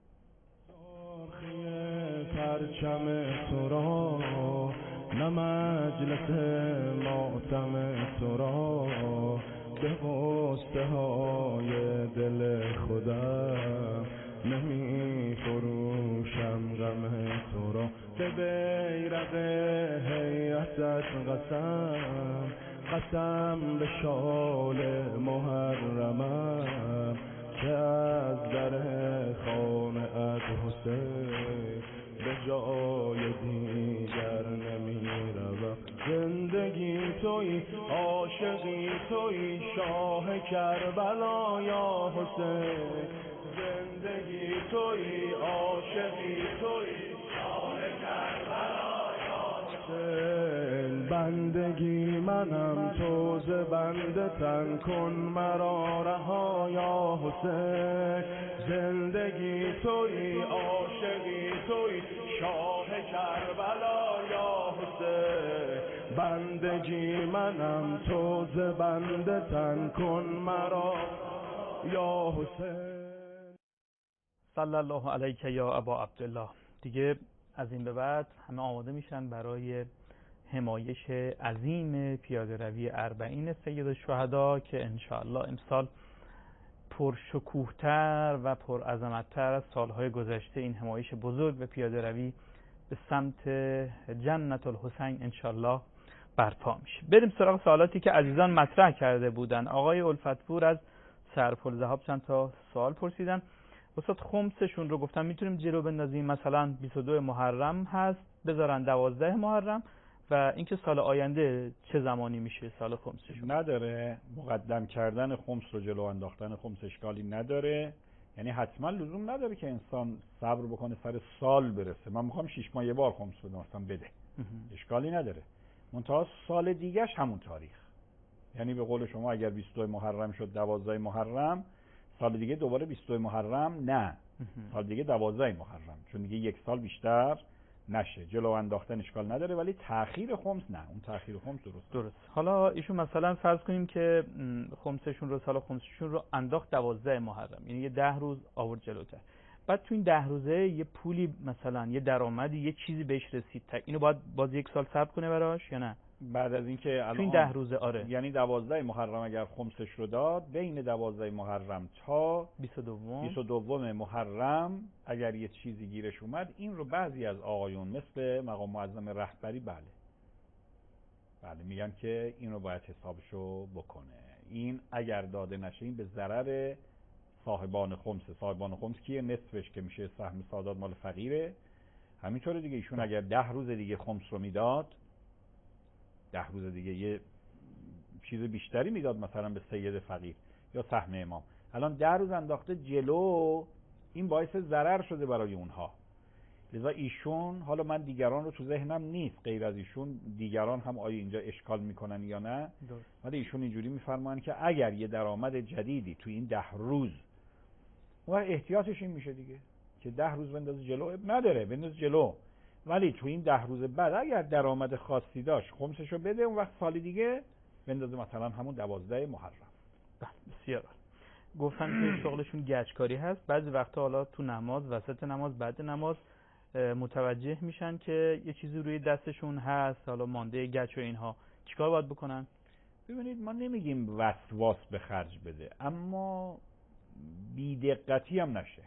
پرچم تو را نه مجلس ماتم تو را، به غصه های دل خودم نمی فروشم غم تو را، به بیرق هیئتت قسم به شال محرمم، که از در خانه ات حسین به جای دیگر نمی روم. زندگی توی عاشقی توی شاه کربلا یا حسین، زندگی توی عاشقی توی شاه کربلا یا حسین. بندگی منم تو ز بنده تن کن مرا رها یا حسین، زندگی توی عاشقی توی شاه کربلا یا حسین. بندگی منم تو ز بنده تن کن مرا یا حسین.
صلی الله علیک یا ابا عبدالله. دیگه از این به بعد همه آماده میشن برای حمایش عظیم پیاده روی اربعین سید الشهدا که انشاءالله امسال پرشکوهتر و پرعظمتتر از سالهای گذشته این حمایش بزرگ و پیاده روی به سمت جنت الحسین انشاءالله برپا میشه. بریم سراغ سوالاتی که عزیزان مطرح کرده بودن. آقای الفتپور از سرپل ذهاب چند تا سوال پرسیدن. استاد خمسشون رو گفتم میتونیم جلو بندازیم، مثلا 22 محرم هست بذارن 12 محرم، و اینکه سال آینده چه زمانی میشه سال خمسشون.
نداره مقدم کردن خمس رو جلو انداختن خمس اشکالی نداره، یعنی حتما لزوم نداره که انسان صبر بکنه سر سال برسه. من میخوام 6 ماه یه بار خمس بدم اصلا بده، اشکالی نداره. منتها سال دیگهش همون تاریخ، یعنی به قول شما اگر 22 محرم شد 12 محرم، سال دیگه دوباره 22 محرم نه، سال دیگه 12 محرم، چون دیگه یک سال بیشتر نشه. جلو انداختن اشکال نداره، ولی تأخیر خمس نه، اون تأخیر خمس درست.
حالا ایشون مثلا فرض کنیم که خمسشون رو سال خمسشون رو انداخت 12 محرم، یعنی یه 10 روز آورد جلوتر، بعد تو این 10 روزه یه پولی مثلا یه درآمدی یه چیزی بهش رسید، اینو باید باز یک سال صبر کنه براش یا نه؟
بعد از اینکه الان
تو این 10 روزه آره،
یعنی 12 محرم اگر خمسش رو داد، بین 12 محرم تا 22 محرم اگر یه چیزی گیرش اومد، این رو بعضی از آقایون مثل مقام معظم رهبری بله میگن که این رو باید حسابشو بکنه. این اگر داده نشه این به ضرر صاحبان خمس. صاحبان خمس کیه؟ نصفش که میشه سهم سادات مال فقیره. همینطوره دیگه. ایشون اگر 10 روز دیگه خمس رو میداد، 10 روز دیگه یه چیز بیشتری میداد مثلا به سید فقیر یا سهم امام، الان 10 روز انداخته جلو، این باعث ضرر شده برای اونها. لذا ایشون، حالا من دیگران رو تو ذهنم نیست غیر از ایشون دیگران هم آیا اینجا اشکال میکنن یا نه، ولی ایشون اینجوری میفرمان که اگر یه درآمد جدیدی تو این 10 روز، اون احتیاطش این میشه دیگه که 10 روز بنداز جلو، نداره بنداز جلو، ولی تو این 10 روز بعد اگر درآمد خاصی داشت خمسشو بده، اون وقت سال دیگه بندازه مثلا همون 12 محرم.
بسیار گفتن که شغلشون گچکاری هست، بعضی وقتا حالا تو نماز، وسط نماز، بعد نماز متوجه میشن که یه چیزی روی دستشون هست، حالا مانده گچ و اینها، چیکار باید بکنن؟
ببینید ما نمیگیم وسواس به خرج بده، اما بی‌دقتی هم نشه.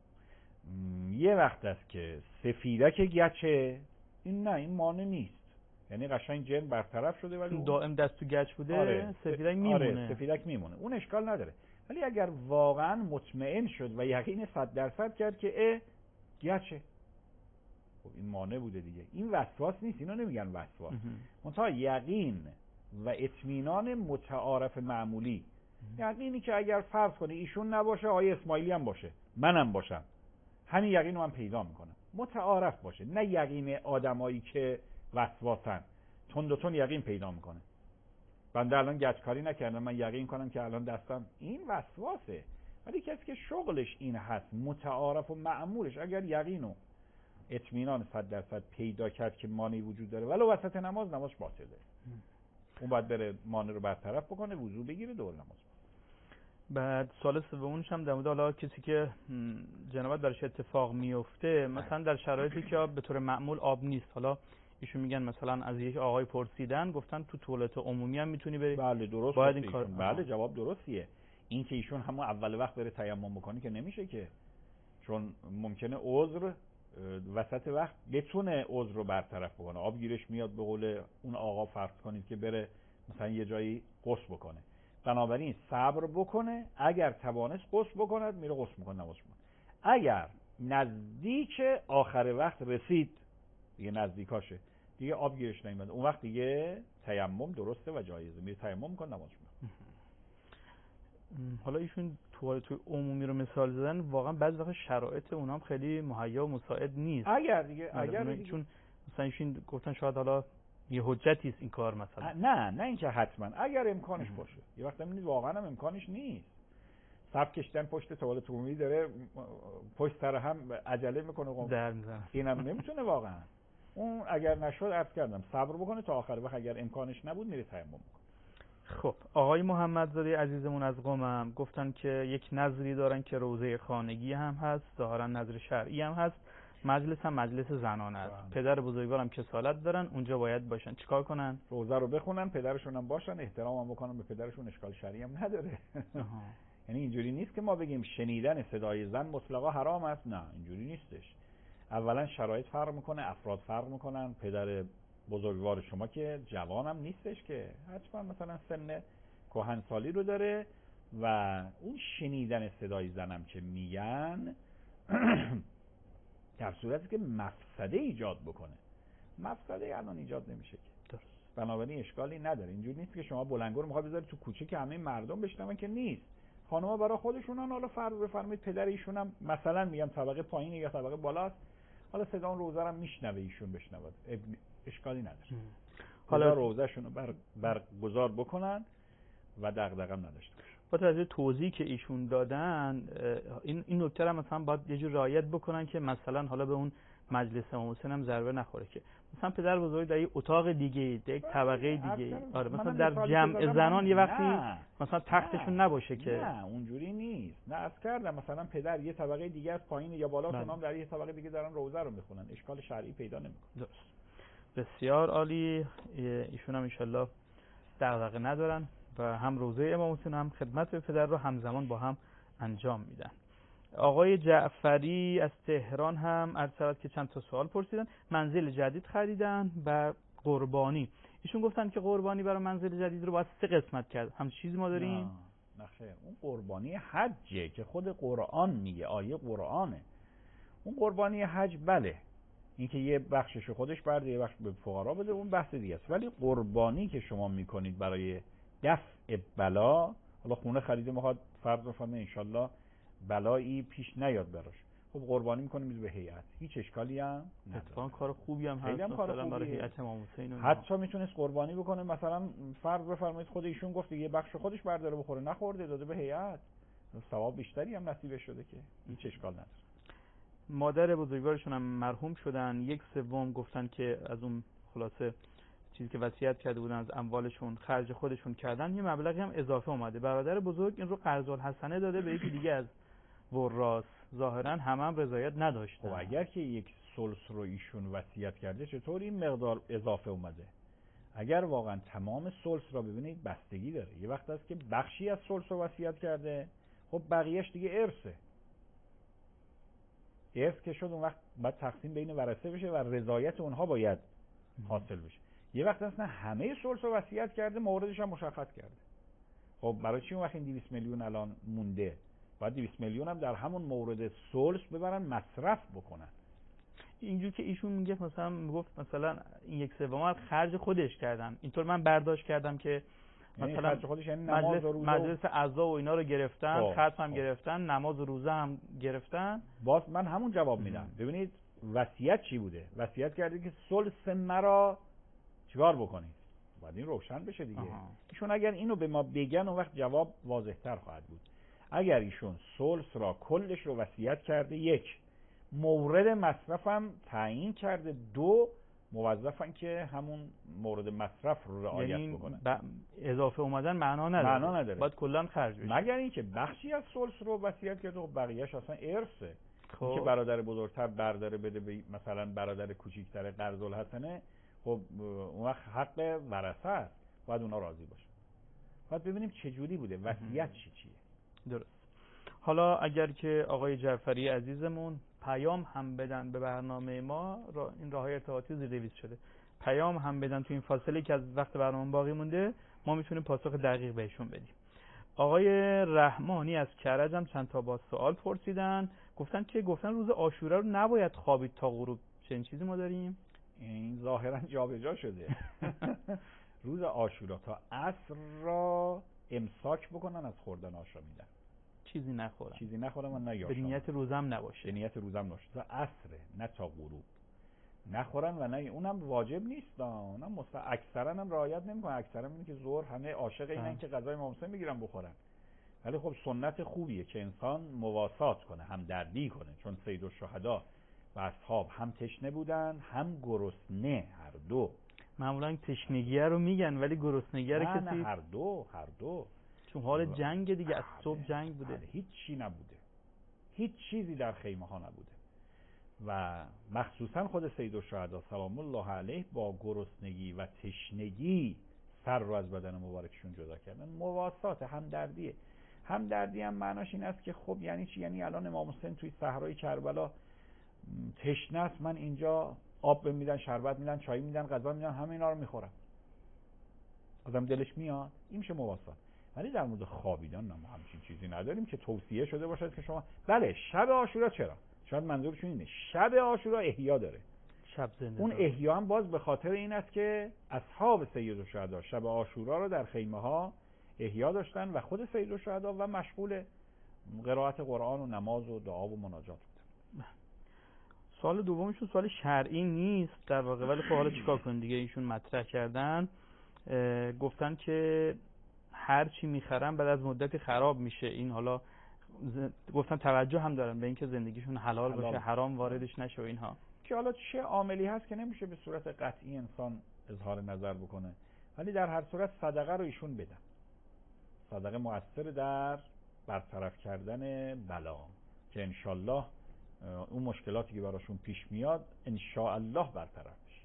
یه وقت است که سفیدک گچه، این نه، این مانع نیست، یعنی قشنگ جن برطرف شده ولی
دائم دست تو گچ بوده، سفیدک میمونه.
آره سفیدک میمونه، اون اشکال نداره. ولی اگر واقعا مطمئن شد و یقین 100% کرد که گچه، خب این مانع بوده دیگه، این وسواس نیست، اینا نمیگن وسواس. منتها یقین و اطمینان متعارف معمولی، یقینی که اگر فرض کنی ایشون نباشه آقای اسماعیلی هم باشه، منم باشم، همین یقین رو من پیدا میکنم، متعارف باشه، نه یقین آدمایی که وسواسن، تون یقین پیدا میکنه. بنده الان گچکاری نکردم، من یقین کنم که الان دستم، این وسواسه. ولی کسی که شغلش این هست، متعارف و معمولش، اگر یقین و اطمینان 100% پیدا کرد که مانعی وجود داره ولو وسط نمازش باطله، اون باید بره مانع رو برطرف بکنه، وضو بگیره، دور نماز.
بعد سوال سومش هم در مورد حالا کسی که جنابت درش اتفاق میفته، مثلا در شرایطی که به طور معمول آب نیست، حالا ایشون میگن مثلا از یک آقای پرسیدن، گفتن تو توالت عمومی هم میتونی بری؟
بله درست،
باید این کار.
بله جواب درستیه. این که ایشون همون اول وقت بره تیمم بکنه که نمیشه که، چون ممکنه عذر وسط وقت بتونه عذر رو برطرف بکنه. آب گیرش میاد به قول اون آقا، فرض کنید که بره مثلا یه جایی غسل بکنه، بنابراین صبر بکنه، اگر توانست غسل بکند میره غسل میکنه، نماز میخونه. اگر نزدیک آخر وقت رسید، دیگه نزدیکاشه، دیگه آب گیرش نمیاد، اون وقت دیگه تیمم درسته و جایزه، میره تیمم میکنه، نماز میخونه.
حالا ایشون توالت عمومی رو مثال زدن، واقعا بعضی وقت شرایط اونام خیلی مهیا و مساعد نیست.
اگر دیگه
چون مثلا ایشون گفتن شاید حالا یه حجتی است این کار مثلا.
نه اینکه حتما، اگر امکانش باشه. یه وقت میبینید واقعا هم امکانش نیست، صف کشیدن پشت توالت عمومی داره پشت سر هم عجله میکنه،
در میزنه،
اینم نمیتونه واقعا. اون اگر نشد عرض کردم صبر بکنه تا آخر وقت، اگر امکانش نبود میره تیمم میکنه.
خب آقای محمدزاده عزیزمون از قم گفتن که یک نظری دارن که روضه خانگی هم هست، ظاهرا نظر شرعی هم هست، مجلس هم مجلس زنانه است. پدر بزرگوارم کسالت دارن، اونجا باید باشن. چیکار کنن؟
روضه رو بخونن، پدرشون هم باشن، احترام هم بکنن به پدرشون، اشکال شرعی هم نداره. یعنی اینجوری نیست که ما بگیم شنیدن صدای زن مطلقا حرام است، نه اینجوری نیستش. اولا شرایط فرق میکنه، افراد فرق میکنن. پدر بزرگوار شما که جوانم نیستش که، حتما مثلا سن کهنسالی رو داره و اون شنیدن صدای زنم که میگن در صورتی که مفسده ایجاد بکنه، مفسده الان ایجاد نمیشه که، درست. بنابراین اشکالی نداره. اینجوری نیست که شما بلنگو رو میخواد بذارید تو کوچه که همه مردم بشنون که نیست. خانم‌ها برای خودشونن، حالا فرض بفرمایید پدر ایشون هم مثلا میگم طبقه پایین یا طبقه بالاست، حالا صدا اون روزه رو میشنوه ایشون بشنود، اشکالی نداره. حالا روزه‌شون رو برگزار بکنن و دغدغه نداشته باشن.
با توجه توضیحی که ایشون دادن این نکته رو مثلا باید یه جور رعایت بکنن که مثلا حالا به اون مجلس امام حسین هم ضربه نخوره، که مثلا پدر بزرگ در یک اتاق دیگه، در یک طبقه دیگه، آره مثلا در جمع زنان یه وقتی مثلا تختشون نباشه که،
نه اونجوری نیست. نه از کردم مثلا پدر یه طبقه دیگه از پایین یا بالا، اونام در یه طبقه دیگه دارن روزه رو میخونن، اشکال شرعی پیدا نمیکنه.
درست. بسیار عالی. ایشون هم ان شاءالله دغدغه ندارن و هم روزه امام حسین هم خدمت به پدر رو همزمان با هم انجام میدن. آقای جعفری از تهران هم عرض شود که چند تا سوال پرسیدن. منزل جدید خریدن و قربانی، ایشون گفتن که قربانی برای منزل جدید رو باید 3 قسمت کرد. هم چیزی ما داریم؟
نه خیر، اون قربانی حجه که خود قرآن میگه، آیه قرآنه. اون قربانی حج بله، اینکه یه بخشش خودش برده یه بخش به فقرا بده، اون بحث دیگه است. ولی قربانی که شما میکنید برای دفع بلا، حالا خونه خریده میخواد فرض بفرمایید ان شاءالله بلایی پیش نیاد براش، خب قربانی میکنیم به هیئت، هیچ اشکالی هم نداره.
اتفاقا کار خوبی هم هست مثلا برای هیئت امام حسین.
حتی میتونست قربانی بکنه، مثلا فرض بفرمایید خود ایشون گفت یه بخش خودش برداره بخوره، نخورده داده به هیئت، ثواب بیشتری هم نصیبش شده که هیچ اشکال نداره.
مادر بزرگوارشون هم مرحوم شدن، 1/3 گفتن که از اون خلاصه چیزی که وصیت کرده بودن از اموالشون خرج خودشون کردن، یه مبلغی هم اضافه اومده. برادر بزرگ این رو قرض الحسنه داده به یکی دیگه از وراث، ظاهرا هم رضایت نداشتن.
خب اگر که یک ثلث رو ایشون وصیت کرده، چطور این مقدار اضافه اومده؟ اگر واقعا تمام ثلث را ببینید بستگی داره، یه وقت هست که بخشی از ثلث رو وصیت کرده، خب بقیه‌اش دیگه ارثه. ارث که شد اون وقت باید تقسیم بین ورثه بشه و رضایت اونها باید حاصل بشه. یه وقت اصلا همه ثلث رو وصیت کرده، موردش هم مشخص کرده. خب برای چی اون وقت این 200 میلیون الان مونده؟ باید 200 میلیون هم در همون مورد ثلث ببرن مصرف بکنن.
اینجور که ایشون میگه مثلا میگفت مثلا این 1/3 خرج خودش کردن، اینطور من برداشت کردم که مثلا
خرج خودش یعنی نماز و روزه
مجلس عزا و اینا رو گرفتن، خرج هم گرفتن، نماز و روزه هم گرفتن.
باز من همون جواب میدم. ببینید وصیت چی بوده؟ وصیت کرده که ثلث مرا چیکار بکنید؟ باید این روشن بشه دیگه. ایشون اگر اینو به ما بگن اون وقت جواب واضح‌تر خواهد بود. اگر ایشون ثلث را کلش رو وصیت کرده، 1 مورد مصرفم تعیین کرده، 2 موظفن که همون مورد مصرف رو رعایت بکنن.
اضافه اومدن معنا نداره. باید کلا خرج بشه.
مگر اینکه بخشی از ثلث رو وصیت کرده و بقیه‌اش اصلا ارثه. خب که برادر بزرگتر برداره بده به مثلا برادر کوچیک‌تر قرض الحسنه، خب اون وقت حق ورثه است، باید اونا راضی باشن. باید ببینیم چه جوری بوده، وصیت چیه.
درست. حالا اگر که آقای جعفری عزیزمون پیام هم بدن به برنامه ما، این راههای ارتباطی زیر 200 شده، پیام هم بدن تو این فاصله که از وقت برنامه باقی مونده، ما میتونیم پاسخ دقیق بهشون بدیم. آقای رحمانی از کرج هم چند تا با سوال پرسیدن، گفتن روز عاشورا رو نباید خوابید تا غروب. چنین چیزی ما داریم؟
این ظاهرا جابجا شده. روز عاشورا تا عصر را امساک بکنن از خوردن آشامیدن،
چیزی نخورن و
نه
به نیت روزم نباشه.
به نیت روزم نباشه، تا عصر نه تا غروب نخورن و نه اونم واجب نیست، اونم اکثرا هم رعایت نمیکنن. اکثرا اینه که ظهر همه عاشق اینن که غذای امام حسین میگیرن بخورن، ولی خب سنت خوبیه که انسان مواسات کنه، هم دردی کنه، چون سید الشهدا و اصحاب هم تشنه بودن هم گرسنه، هر دو.
معمولا تشنگی رو میگن ولی گرسنگی رو کسی
نه، هر دو
چون حال جنگ دیگه، از صبح جنگ بوده.
هیچ چی نبوده، هیچ چیزی در خیمه ها نبوده و مخصوصا خود سیدالشهدا سلام الله علیه با گرسنگی و تشنگی سر رو از بدن مبارکشون جدا کردن. مواسات، همدردی هم معناش این است که خب یعنی چی؟ یعنی الان امام حسین توی صحرای کربلا تشنه است، من اینجا آب میدن، شربت میدن، چای میدن، غذا میدن، همه اینا رو میخورم. آدم دلش میاد، این میشه مواسات. ولی در مورد خوابیدن ما همچین چیزی نداریم که توصیه شده باشد که شما بله شب عاشورا چرا؟ شاید منظورشون اینه شب عاشورا احیا داره،
شب زنده
اون
داره.
احیا هم باز به خاطر این است که اصحاب سیدالشهدا شب عاشورا رو در خیمه ها احیا داشتن و خود سیدالشهدا و مشغول قرائت قرآن و نماز و دعا و مناجات بودن.
سوال دومشون سوال شرعی نیست در واقع، ولی خب حالا چیکار کنیم دیگه، ایشون مطرح کردن، گفتن که هر چی میخرن بعد از مدتی خراب میشه. این حالا گفتن توجه هم دارن به اینکه زندگیشون حلال باشه، حرام واردش نشه و اینها،
که حالا چه عاملی هست که نمیشه به صورت قطعی انسان اظهار نظر بکنه، ولی در هر صورت صدقه رو ایشون بدن. صدقه مؤثر در برطرف کردن بلا که انشالله اون مشکلاتی که براشون پیش میاد انشاءالله برطرف بشه.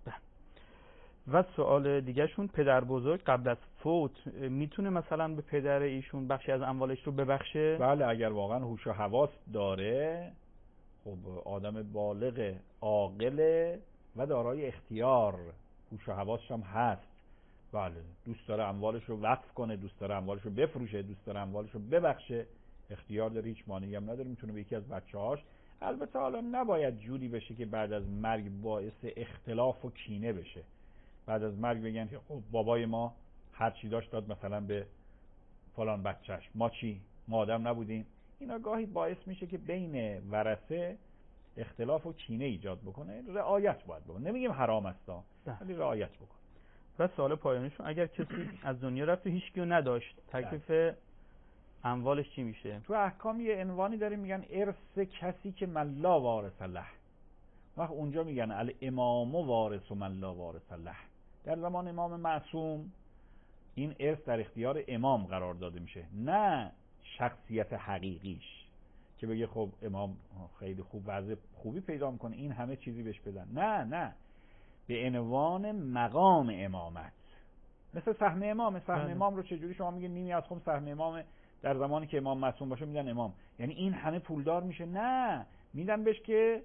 و سوال دیگه شون، پدر بزرگ قبل از فوت میتونه مثلا به پدر ایشون بخشی از اموالش رو ببخشه؟
بله، اگر واقعا هوش و حواس داره، خب آدم بالغ عاقل و دارای اختیار، هوش و حواسش هم هست، بله دوست داره اموالش رو وقف کنه، دوست داره اموالش رو بفروشه، دوست داره اموالش رو ببخشه، اختیار داره، هیچ مانعی هم نداره، میتونه به یکی از بچه‌هاش. البته حالا نباید جوری بشه که بعد از مرگ باعث اختلاف و کینه بشه، بعد از مرگ بگن که خب بابای ما هر چی داشت داد مثلا به فلان بچهش، ما چی؟ ما آدم نبودیم؟ اینا گاهی باعث میشه که بین ورثه اختلاف و کینه ایجاد بکنه. رعایت باید بکنه، نمیگیم حرام است ولی رعایت بکنه.
و سوال پایانیشون، اگر کسی از دنیا رفت و هیچ کیو نداشت، تکلیف اموالش چی میشه؟
تو احکام یه عنوانی داریم میگن ارث کسی که من لا وارث له. وقت اونجا میگن الامام وارث من لا وارث له. در زمان امام معصوم این ارث در اختیار امام قرار داده میشه، نه شخصیت حقیقیش که بگه خب امام خیلی خوب وضع خوبی پیدا میکنه این همه چیزی بهش بدن. نه، به عنوان مقام امامت، مثل سهم امام. سهم امام رو چجوری شما میگه نیمی از خم سهم امام در زمانی که امام معصوم باشه میدن امام، یعنی این همه پولدار میشه؟ نه، میدن بهش که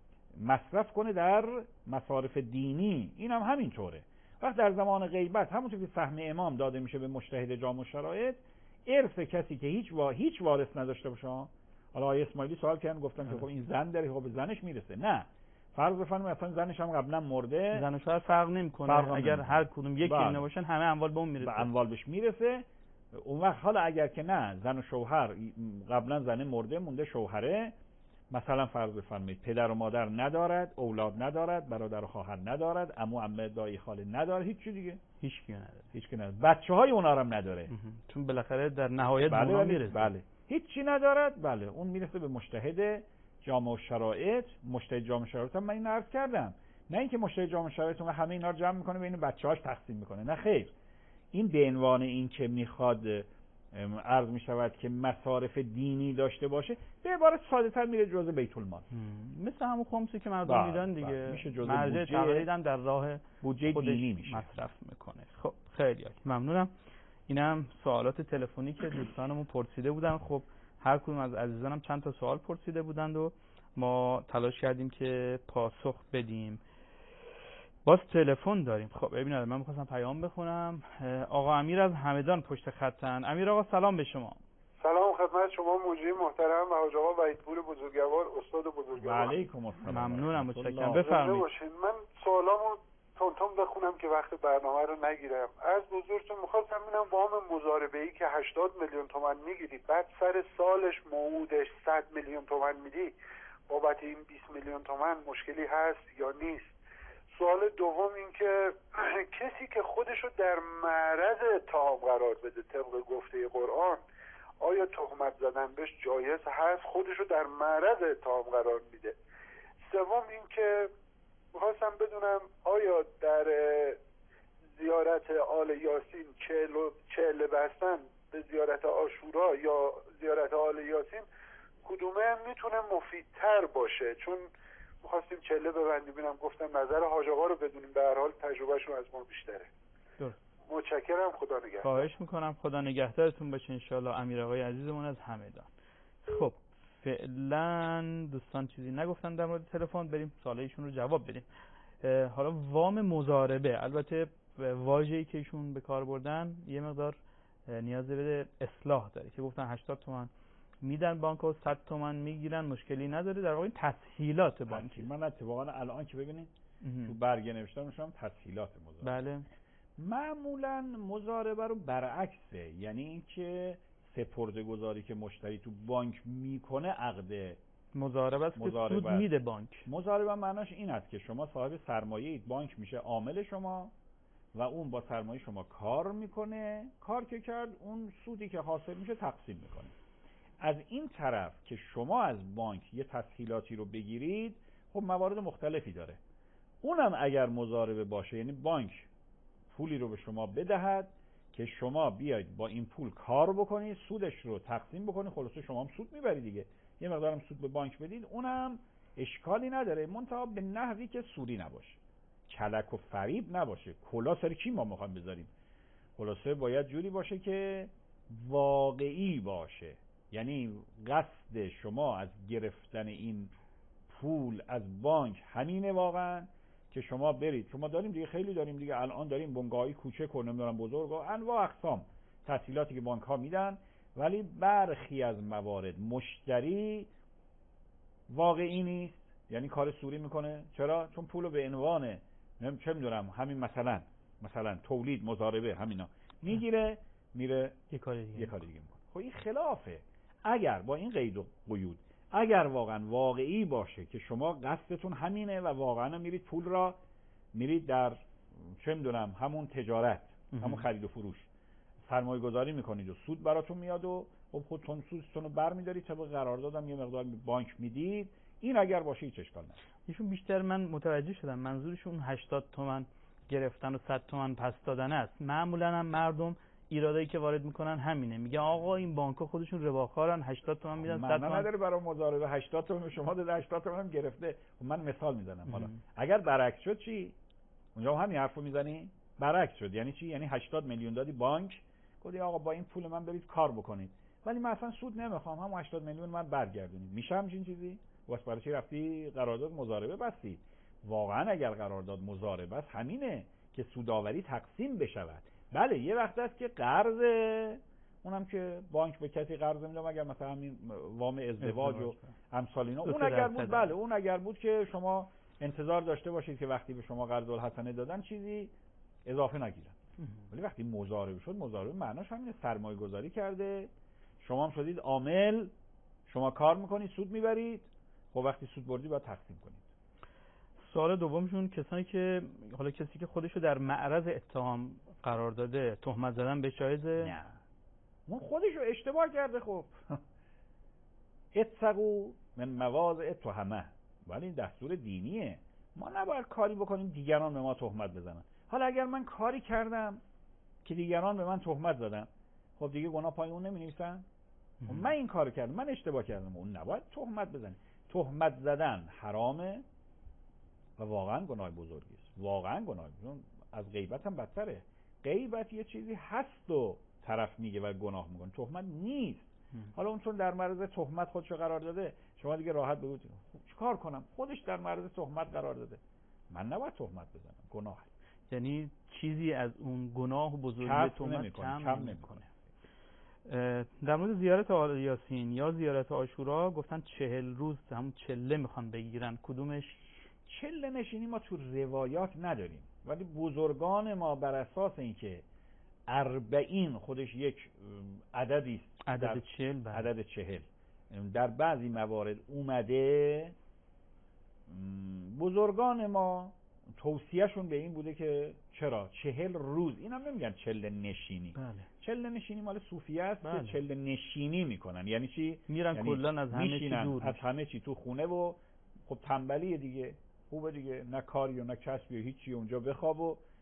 مصرف کنه در مصارف دینی. این هم همینطوره. وقت در زمان غیبت همونطور که سهم امام داده میشه به مجتهد جامع شرایط، ارث کسی که هیچ وارث نداشته باشه. حالا آقای اسماعیلی سوال کردن، گفتم که خب این زن داره، خب به زنش میرسه. نه، فرض بفرمایید مثلا زنش هم قبلا مرده،
زن و شوهر فرق نمیکنه، اگر هر کدوم یکی نباشن همه اموال به اون میرسه،
به اموال بهش میرسه. اون وقت حالا اگر که نه، زن و شوهر قبلا زنه مرده مونده شوهره، مثلا فرض بفرمایید پدر و مادر ندارد، اولاد ندارد، برادر و خواهر ندارد، عمو عمه دایی خاله نداره، هیچ چی دیگه، هیچ کی نداره، بچه‌های اونها هم نداره،
چون بالاخره در نهایت به اونها میرسه.
بله، هیچ چی ندارد، بله اون میرسه به مجتهد جامع شرایط. مجتهد جامع شرایط هم من این عرض کردم، نه اینکه مجتهد جامع شرایط اون همه اینا رو جمع میکنه بین بچه‌هاش تقسیم میکنه، نه خیر. این به عنوان این که میخواد عرض میشود که مصارف دینی داشته باشه، به عبارت ساده‌تر میره جزء بیت المال،
مثل همون خمسی که مردم میدن دیگه،
میشه جزء
مرجع تقریبا در راه
بودجه دینی میشه،
مصرف میکنه. خب خیلی ممنونم. اینم سوالات تلفنی که دوستانمون پرسیده بودن. خب هر کدوم از عزیزانم چند تا سوال پرسیده بودند و ما تلاش کردیم که پاسخ بدیم. باز تلفن داریم. خب ببینید من می‌خواستم پیام بخونم. آقا امیر از همدان پشت خطن. امیر آقا سلام به شما.
سلام خدمت شما مجری محترم و حاج آقا وحیدپور بزرگوار، استاد بزرگوار.
و علیکم السلام.
ممنونم، متشکرم. بفرمایید.
من سوالامو تون بخونم که وقت برنامه رو نگیرم. از حضورتون می‌خواستم ببینم وام مضاربه‌ای که 80 میلیون تومان میگیری، بعد سر سالش موعودش 100 میلیون تومان میدی، بابت این 20 میلیون تومان مشکلی هست یا نیست؟ سوال دوم این که کسی که خودشو در معرض اتهام قرار بده طبق گفته قرآن، آیا تهمت زدن بهش جایز هست؟ خودشو در معرض اتهام قرار میده. سوم این که میخواستم بدونم آیا در زیارت آل یاسین 40 بستن به زیارت عاشورا یا زیارت آل یاسین کدومه میتونه مفیدتر باشه؟ چون می‌خواستیم 40 ببندیم. ببینم گفتم نظر حاج آقا رو بدونیم، به هر حال تجربهشون از ما بیشتره.
درست.
متشکرم. خدا نگهدار.
خواهش میکنم. خدا نگهدارتون باشه انشالله. امیر آقای عزیزمون از همدان. خب فعلا دوستان چیزی نگفتن در مورد تلفن، بریم سوالایشون رو جواب بدیم. حالا وام مضاربه، البته واژه‌ای که ایشون به کار بردن یه مقدار نیاز به اصلاح داره که گفتن 80 تومن میدن بانک و 100 تومن میگیرن، مشکلی نداره. در واقع تسهیلات بانکی.
من اتفاقا الان که ببینید تو برگه نوشتم میشم تسهیلات مضاربه.
بله.
معمولا مضاربه رو برعکسه، یعنی اینکه سپرده‌گذاری که مشتری تو بانک میکنه عقد
مضاربه است که سود میده بانک.
مضاربه معناش این است که شما صاحب سرمایه اید، بانک میشه عامل شما و اون با سرمایه شما کار میکنه، کار که کرد اون سودی که حاصل میشه تقسیم میکنه. از این طرف که شما از بانک یه تسهیلاتی رو بگیرید، خب موارد مختلفی داره. اونم اگر مضاربه باشه، یعنی بانک پولی رو به شما بدهد که شما بیاید با این پول کار بکنید، سودش رو تقسیم بکنید، خلاصه شما هم سود میبرید دیگه، یه مقدارم سود به بانک بدید، اونم اشکالی نداره، منتها به نحوی که سودی نباشه، کلک و فریب نباشه. کلا سر کی ما میخوایم بذاریم؟ خلاصه باید جوری باشه که واقعی باشه، یعنی قصد شما از گرفتن این پول از بانک همینه واقعا که شما برید. شما داریم دیگه، خیلی داریم دیگه، الان داریم بنگاهی کوچک و نمیدونم بزرگ و انواع اقسام تسهیلاتی که بانک ها میدن، ولی برخی از موارد مشتری واقعی نیست، یعنی کار سوری میکنه. چرا؟ چون پولو به عنوان چه میدونم همین مثلا تولید مضاربه همینا میگیره، میره یه کار دیگه میکنه. خب این خلافه. اگر با این قید و قیود، اگر واقعی باشه که شما قصدتون همینه و واقعا میرید پول را میرید در چه میدونم همون تجارت، همون خرید و فروش سرمایه گذاری میکنید و سود براتون میاد و خودتون سودتون رو برمیدارید، طبق قراردادم یه مقدار به بانک میدید، این اگر باشه هیچ اشکال نداره.
ایشون بیشتر من متوجه شدم منظورشون 80 تومن گرفتن و 100 تومن پس دادن است. معمولا هم مردم ایرادایی که وارد میکنن همینه، میگن آقا این بانک‌ها خودشون رباخارن، 80 تومن میدن 100 تومن
نداره برای مضاربه. 80 تومن شما داده، 80 تومن هم گرفته. من مثال میزنم. حالا اگر برعکس شد چی؟ اونجا همین حرفو میزنی؟ برعکس شد یعنی چی؟ یعنی 80 میلیون دادی بانک، گفتی آقا با این پول من برید کار بکنید، ولی من اصلا سود نمیخوام، هم 80 میلیون من برگردونید. میشه همچین چیزی؟ واسه برای چی رفتی قرارداد مضاربه بستی؟ واقعا اگر قرارداد مضاربه است همینه که سوداوری تقسیم بشود. بله یه وقت است که قرض، اونم که بانک به کسی قرض میده، مگر مثلا همین وام ازدواج و امثال اینا، اون اگر بود بله، اون اگر بود که شما انتظار داشته باشید که وقتی به شما قرض الحسنه دادن چیزی اضافه نگیرن. ولی وقتی مضاربه شد، مضاربه معناش همینه سرمایه گذاری کرده، شما هم شدید عامل، شما کار میکنید سود میبرید، خب وقتی سود بردی باید تقسیم کنید.
سوال دومشون کسانی که حالا کسی که خودشو در معرض اتهام قرار داده، تهمت زدن به جایزه؟
نه، اون خودشو اشتباه کرده. خب اتقوا من مواضع التهمه، ولی این دستور دینیه، ما نباید کاری بکنیم دیگران به ما تهمت بزنن. حالا اگر من کاری کردم که دیگران به من تهمت زدن، خب دیگه گناه پای اون نمی‌نویسن؟ من این کارو کردم، من اشتباه کردم، اون نباید تهمت بزنه. تهمت زدن حرامه و واقعا گناه بزرگی است، واقعا گناه بزرگ. از غیبت هم بدتره. غیبت یه چیزی هست و طرف میگه و گناه میکنه، تهمت نیست. حالا اون چون در معرض تهمت خودشو قرار داده، شما دیگه راحت بگید چیکار کنم، خودش در معرض تهمت قرار داده، من نباید تهمت بزنم، گناه.
یعنی چیزی از اون گناه و بزرگی تهمت کم نمیکنه. در مورد زیارت آل یاسین یا زیارت عاشورا گفتن 40 روز همون چله میخوان بگیرن، کدومش؟
چله نشینی ما تو روایات نداریم، ولی بزرگان ما بر اساس اینکه 40 خودش یک عددی است،
عدد 40
عدد 40 در بعضی موارد اومده، بزرگان ما توصیهشون به این بوده که چرا 40 روز، این هم نمیگن چله نشینی.
بله.
چله نشینی مال صوفیه است.
بله.
که چله نشینی میکنن یعنی چی؟
میرن
یعنی
کلن از همه چی دور،
از همه چی تو خونه و خب تنبلیه دیگه، خوبه دیگه، نه کاری و نه کسبی و هیچی، اونجا بخواب و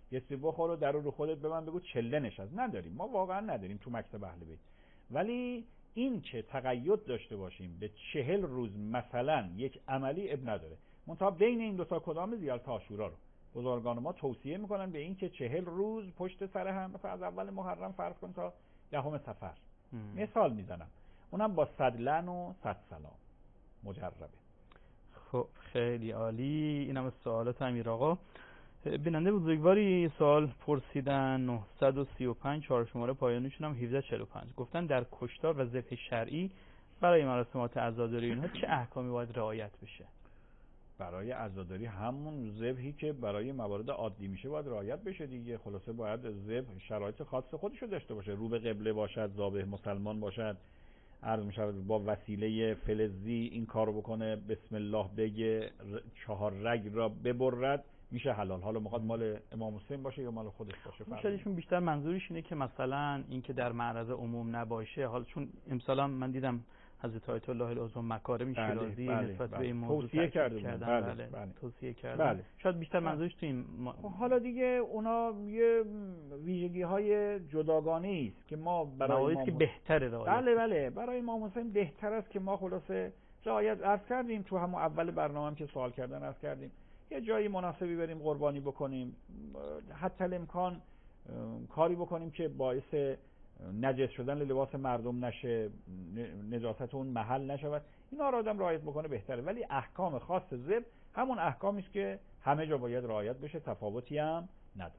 یه سیب بخور و در رو خودت به من بگو چله نشست. نداریم، ما واقعا نداریم تو مکتب اهل بیت. ولی این که تقید داشته باشیم به 40 روز مثلا یک عملی اب نداره. منتها بین این دوتا کدام زیارت عاشورا رو بزرگان ما توصیه میکنن به این که 40 روز پشت سر هم، مثلا از اول محرم فرض کن تا 10 صفر. مثال میزنم، اونم با 100 لعن و 100 سلام مجربه.
خب خیلی عالی. اینم از سوالات امیر آقا. بیننده بزرگواری سوال پرسیدن 935 4 شماره پایانیشون هم 1745. گفتن در کشتار و ذبح شرعی برای مراسمات عزاداری اینها چه احکامی باید رعایت بشه؟
برای عزاداری همون ذبحی که برای موارد عادی میشه باید رعایت بشه دیگه. خلاصه باید ذبح شرایط خاص خودشو داشته باشه، رو به قبله باشد، ذابح مسلمان باشد، عرض میشود با وسیله فلزی این کارو بکنه، بسم الله بگه، 4 رگ را ببرد، میشه حلال. حالا میخواد مال امام حسین باشه یا مال خودش باشه.
شایدشون بیشتر منظورش اینه که مثلا این که در معرض عموم نباشه. حالا چون امسال من دیدم حضرت آیت الله العظم مکارم شیرازی نسبت به این موضوع
توصیه کردن.
توصیه کردن. شاید بیشتر منظورش تو این
حالا دیگه اونا یه ویژگی‌های جداگانه است که ما برای
ما که بهتره رعایت.
بله برای امام حسین بهتر است که ما خلاصه رعایت عرض کردیم. تو همون اول برنامه هم که سوال کردن عرض کردیم یه جایی مناسبی بریم قربانی بکنیم، حتی الامکان کاری بکنیم که باعث نجس شدن لباس مردم نشه، نجاست اون محل نشود. اینا رو آدم رعایت بکنه بهتره. ولی احکام خاص ذبح همون احکامی است که همه جا باید رعایت بشه، تفاوتی هم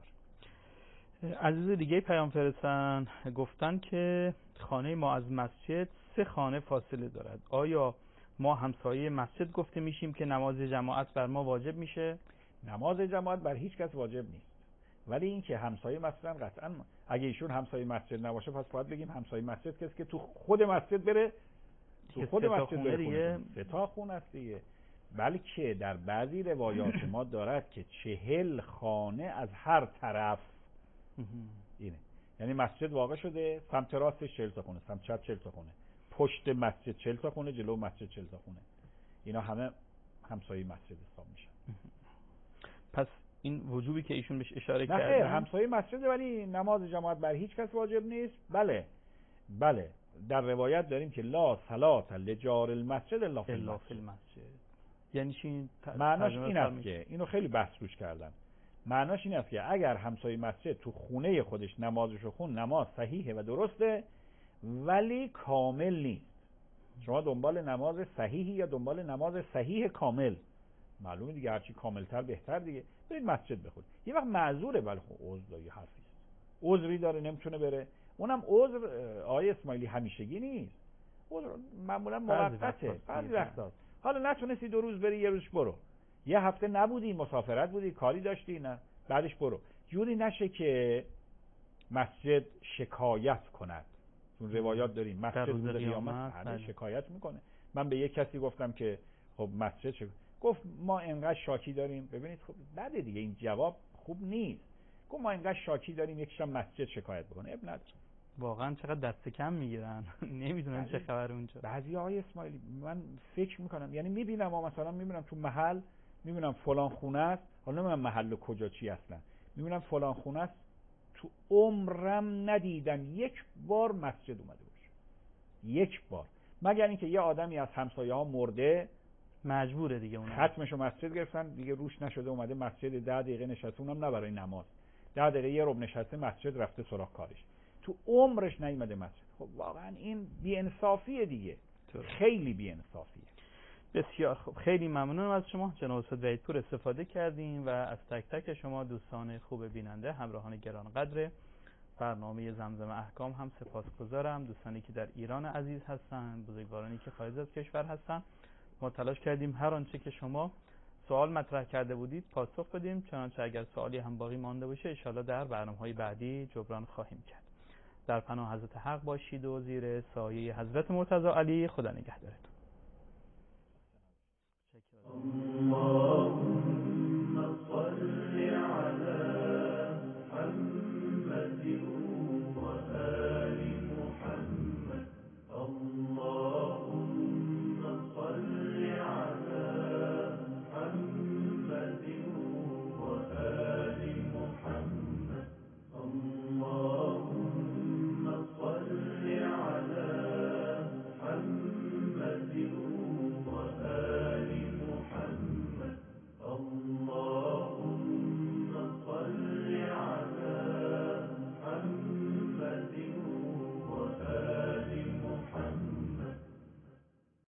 نداره.
عزیز دیگه پیام فرستن گفتن که خانه ما از مسجد 3 خانه فاصله دارد. آیا ما همسایه مسجد گفته میشیم که نماز جماعت بر ما واجب میشه؟
نماز جماعت بر هیچ کس واجب نیست، ولی این که همسایه مسجد قطعا اگه ایشون همسایه مسجد نباشه پس باید بگیم همسایه مسجد کسی که تو خود مسجد بره، تو خود مسجد بره دیگه 3 تا خونه است دیگه. بلکه در بعضی روایات ما دارد که 40 خانه از هر طرف. اینه یعنی مسجد واقع شده سمت راستش 40 تا خونه، سمت چپ 40 تا خونه، پشت مسجد 40 تا خونه، جلو مسجد 40 تا خونه. اینا همه همسایه مسجد حساب میشن.
پس این وجوبی که ایشون بهش اشاره کردن
نه خیر، همسایه مسجد، ولی نماز جماعت بر هیچ کس واجب نیست. بله در روایت داریم که لا صلاة لجار المسجد الا فی المسجد.
یعنی چی؟
معناش این است که اینو خیلی بحث روش کردن. معناش این است که اگر همسایه مسجد تو خونه خودش نمازشو خون، نماز صحیحه و درسته ولی کامل نیست. شما دنبال نماز صحیحی یا دنبال نماز صحیح کامل؟ معلومه دیگه هرچی کاملتر بهتر دیگه. برید مسجد بخونید. یه وقت معذوره، ولی خب عذر داره، حرفی است، عذری داره نمیتونه بره. اونم عذر آیه اسماعیلی همیشگی نیست، عذر معمولا موقته، بعضی وقتا. حالا نتونستی 2 روز بری، 1 روز برو، یه هفته نبودی، مسافرت بودی، کاری داشتی، نه بعدش برو. جوری نشه که مسجد شکایت کند، چون روایات داریم مسجد روز قیامت شکایت میکنه. من به یک کسی گفتم که خب مسجد گفت ما انقدر شاکی داریم. ببینید خب بده دیگه، این جواب خوب نیست. گفت ما انقدر شاکی داریم یکیشم مسجد شکایت بکنه. اب نداره.
واقعا چقدر دست کم میگیرن. نمیدونم چه خبر اونجا.
بعضی آقای اسماعیلی من فکر میکنم، یعنی میبینم مثلا میبینم تو محل، میبینم فلان خونه است، حالا نمیدونم محل کجا چی اصلا، میبینم فلان خونه است، تو عمرم ندیدم 1 بار مسجد اومده باشه، 1 بار، مگر اینکه یه آدمی از همسایه ها مرده
مجبوره دیگه، اون
ختمشو مسجد گرفتن دیگه، روش نشده، اومده مسجد 10 دقیقه نشسته، اونم نه برای نماز، 10 دقیقه یه ربع نشسته مسجد، رفته سراغ کارش، تو عمرش نیومده مسجد. خب واقعا این بی‌انصافیه دیگه، خیلی بی‌انصافیه.
بسیار خوب، خیلی ممنونم از شما جناب استاد وحیدپور. استفاده کردیم و از تک تک شما دوستان خوب بیننده، همراهان گرانقدر برنامه زمزم احکام هم سپاسگزارم. دوستانی که در ایران عزیز هستن، بزرگوارانی که خارج از کشور هستن، ما تلاش کردیم هر آنچه که شما سوال مطرح کرده بودید پاسخ بدیم، چنانچه اگر سوالی هم باقی مانده باشه ان شاءالله در برنامه‌های بعدی جبران خواهیم کرد. در پناه حضرت حق باشید و زیر سایه حضرت مرتضی علی خدا نگهدارتون.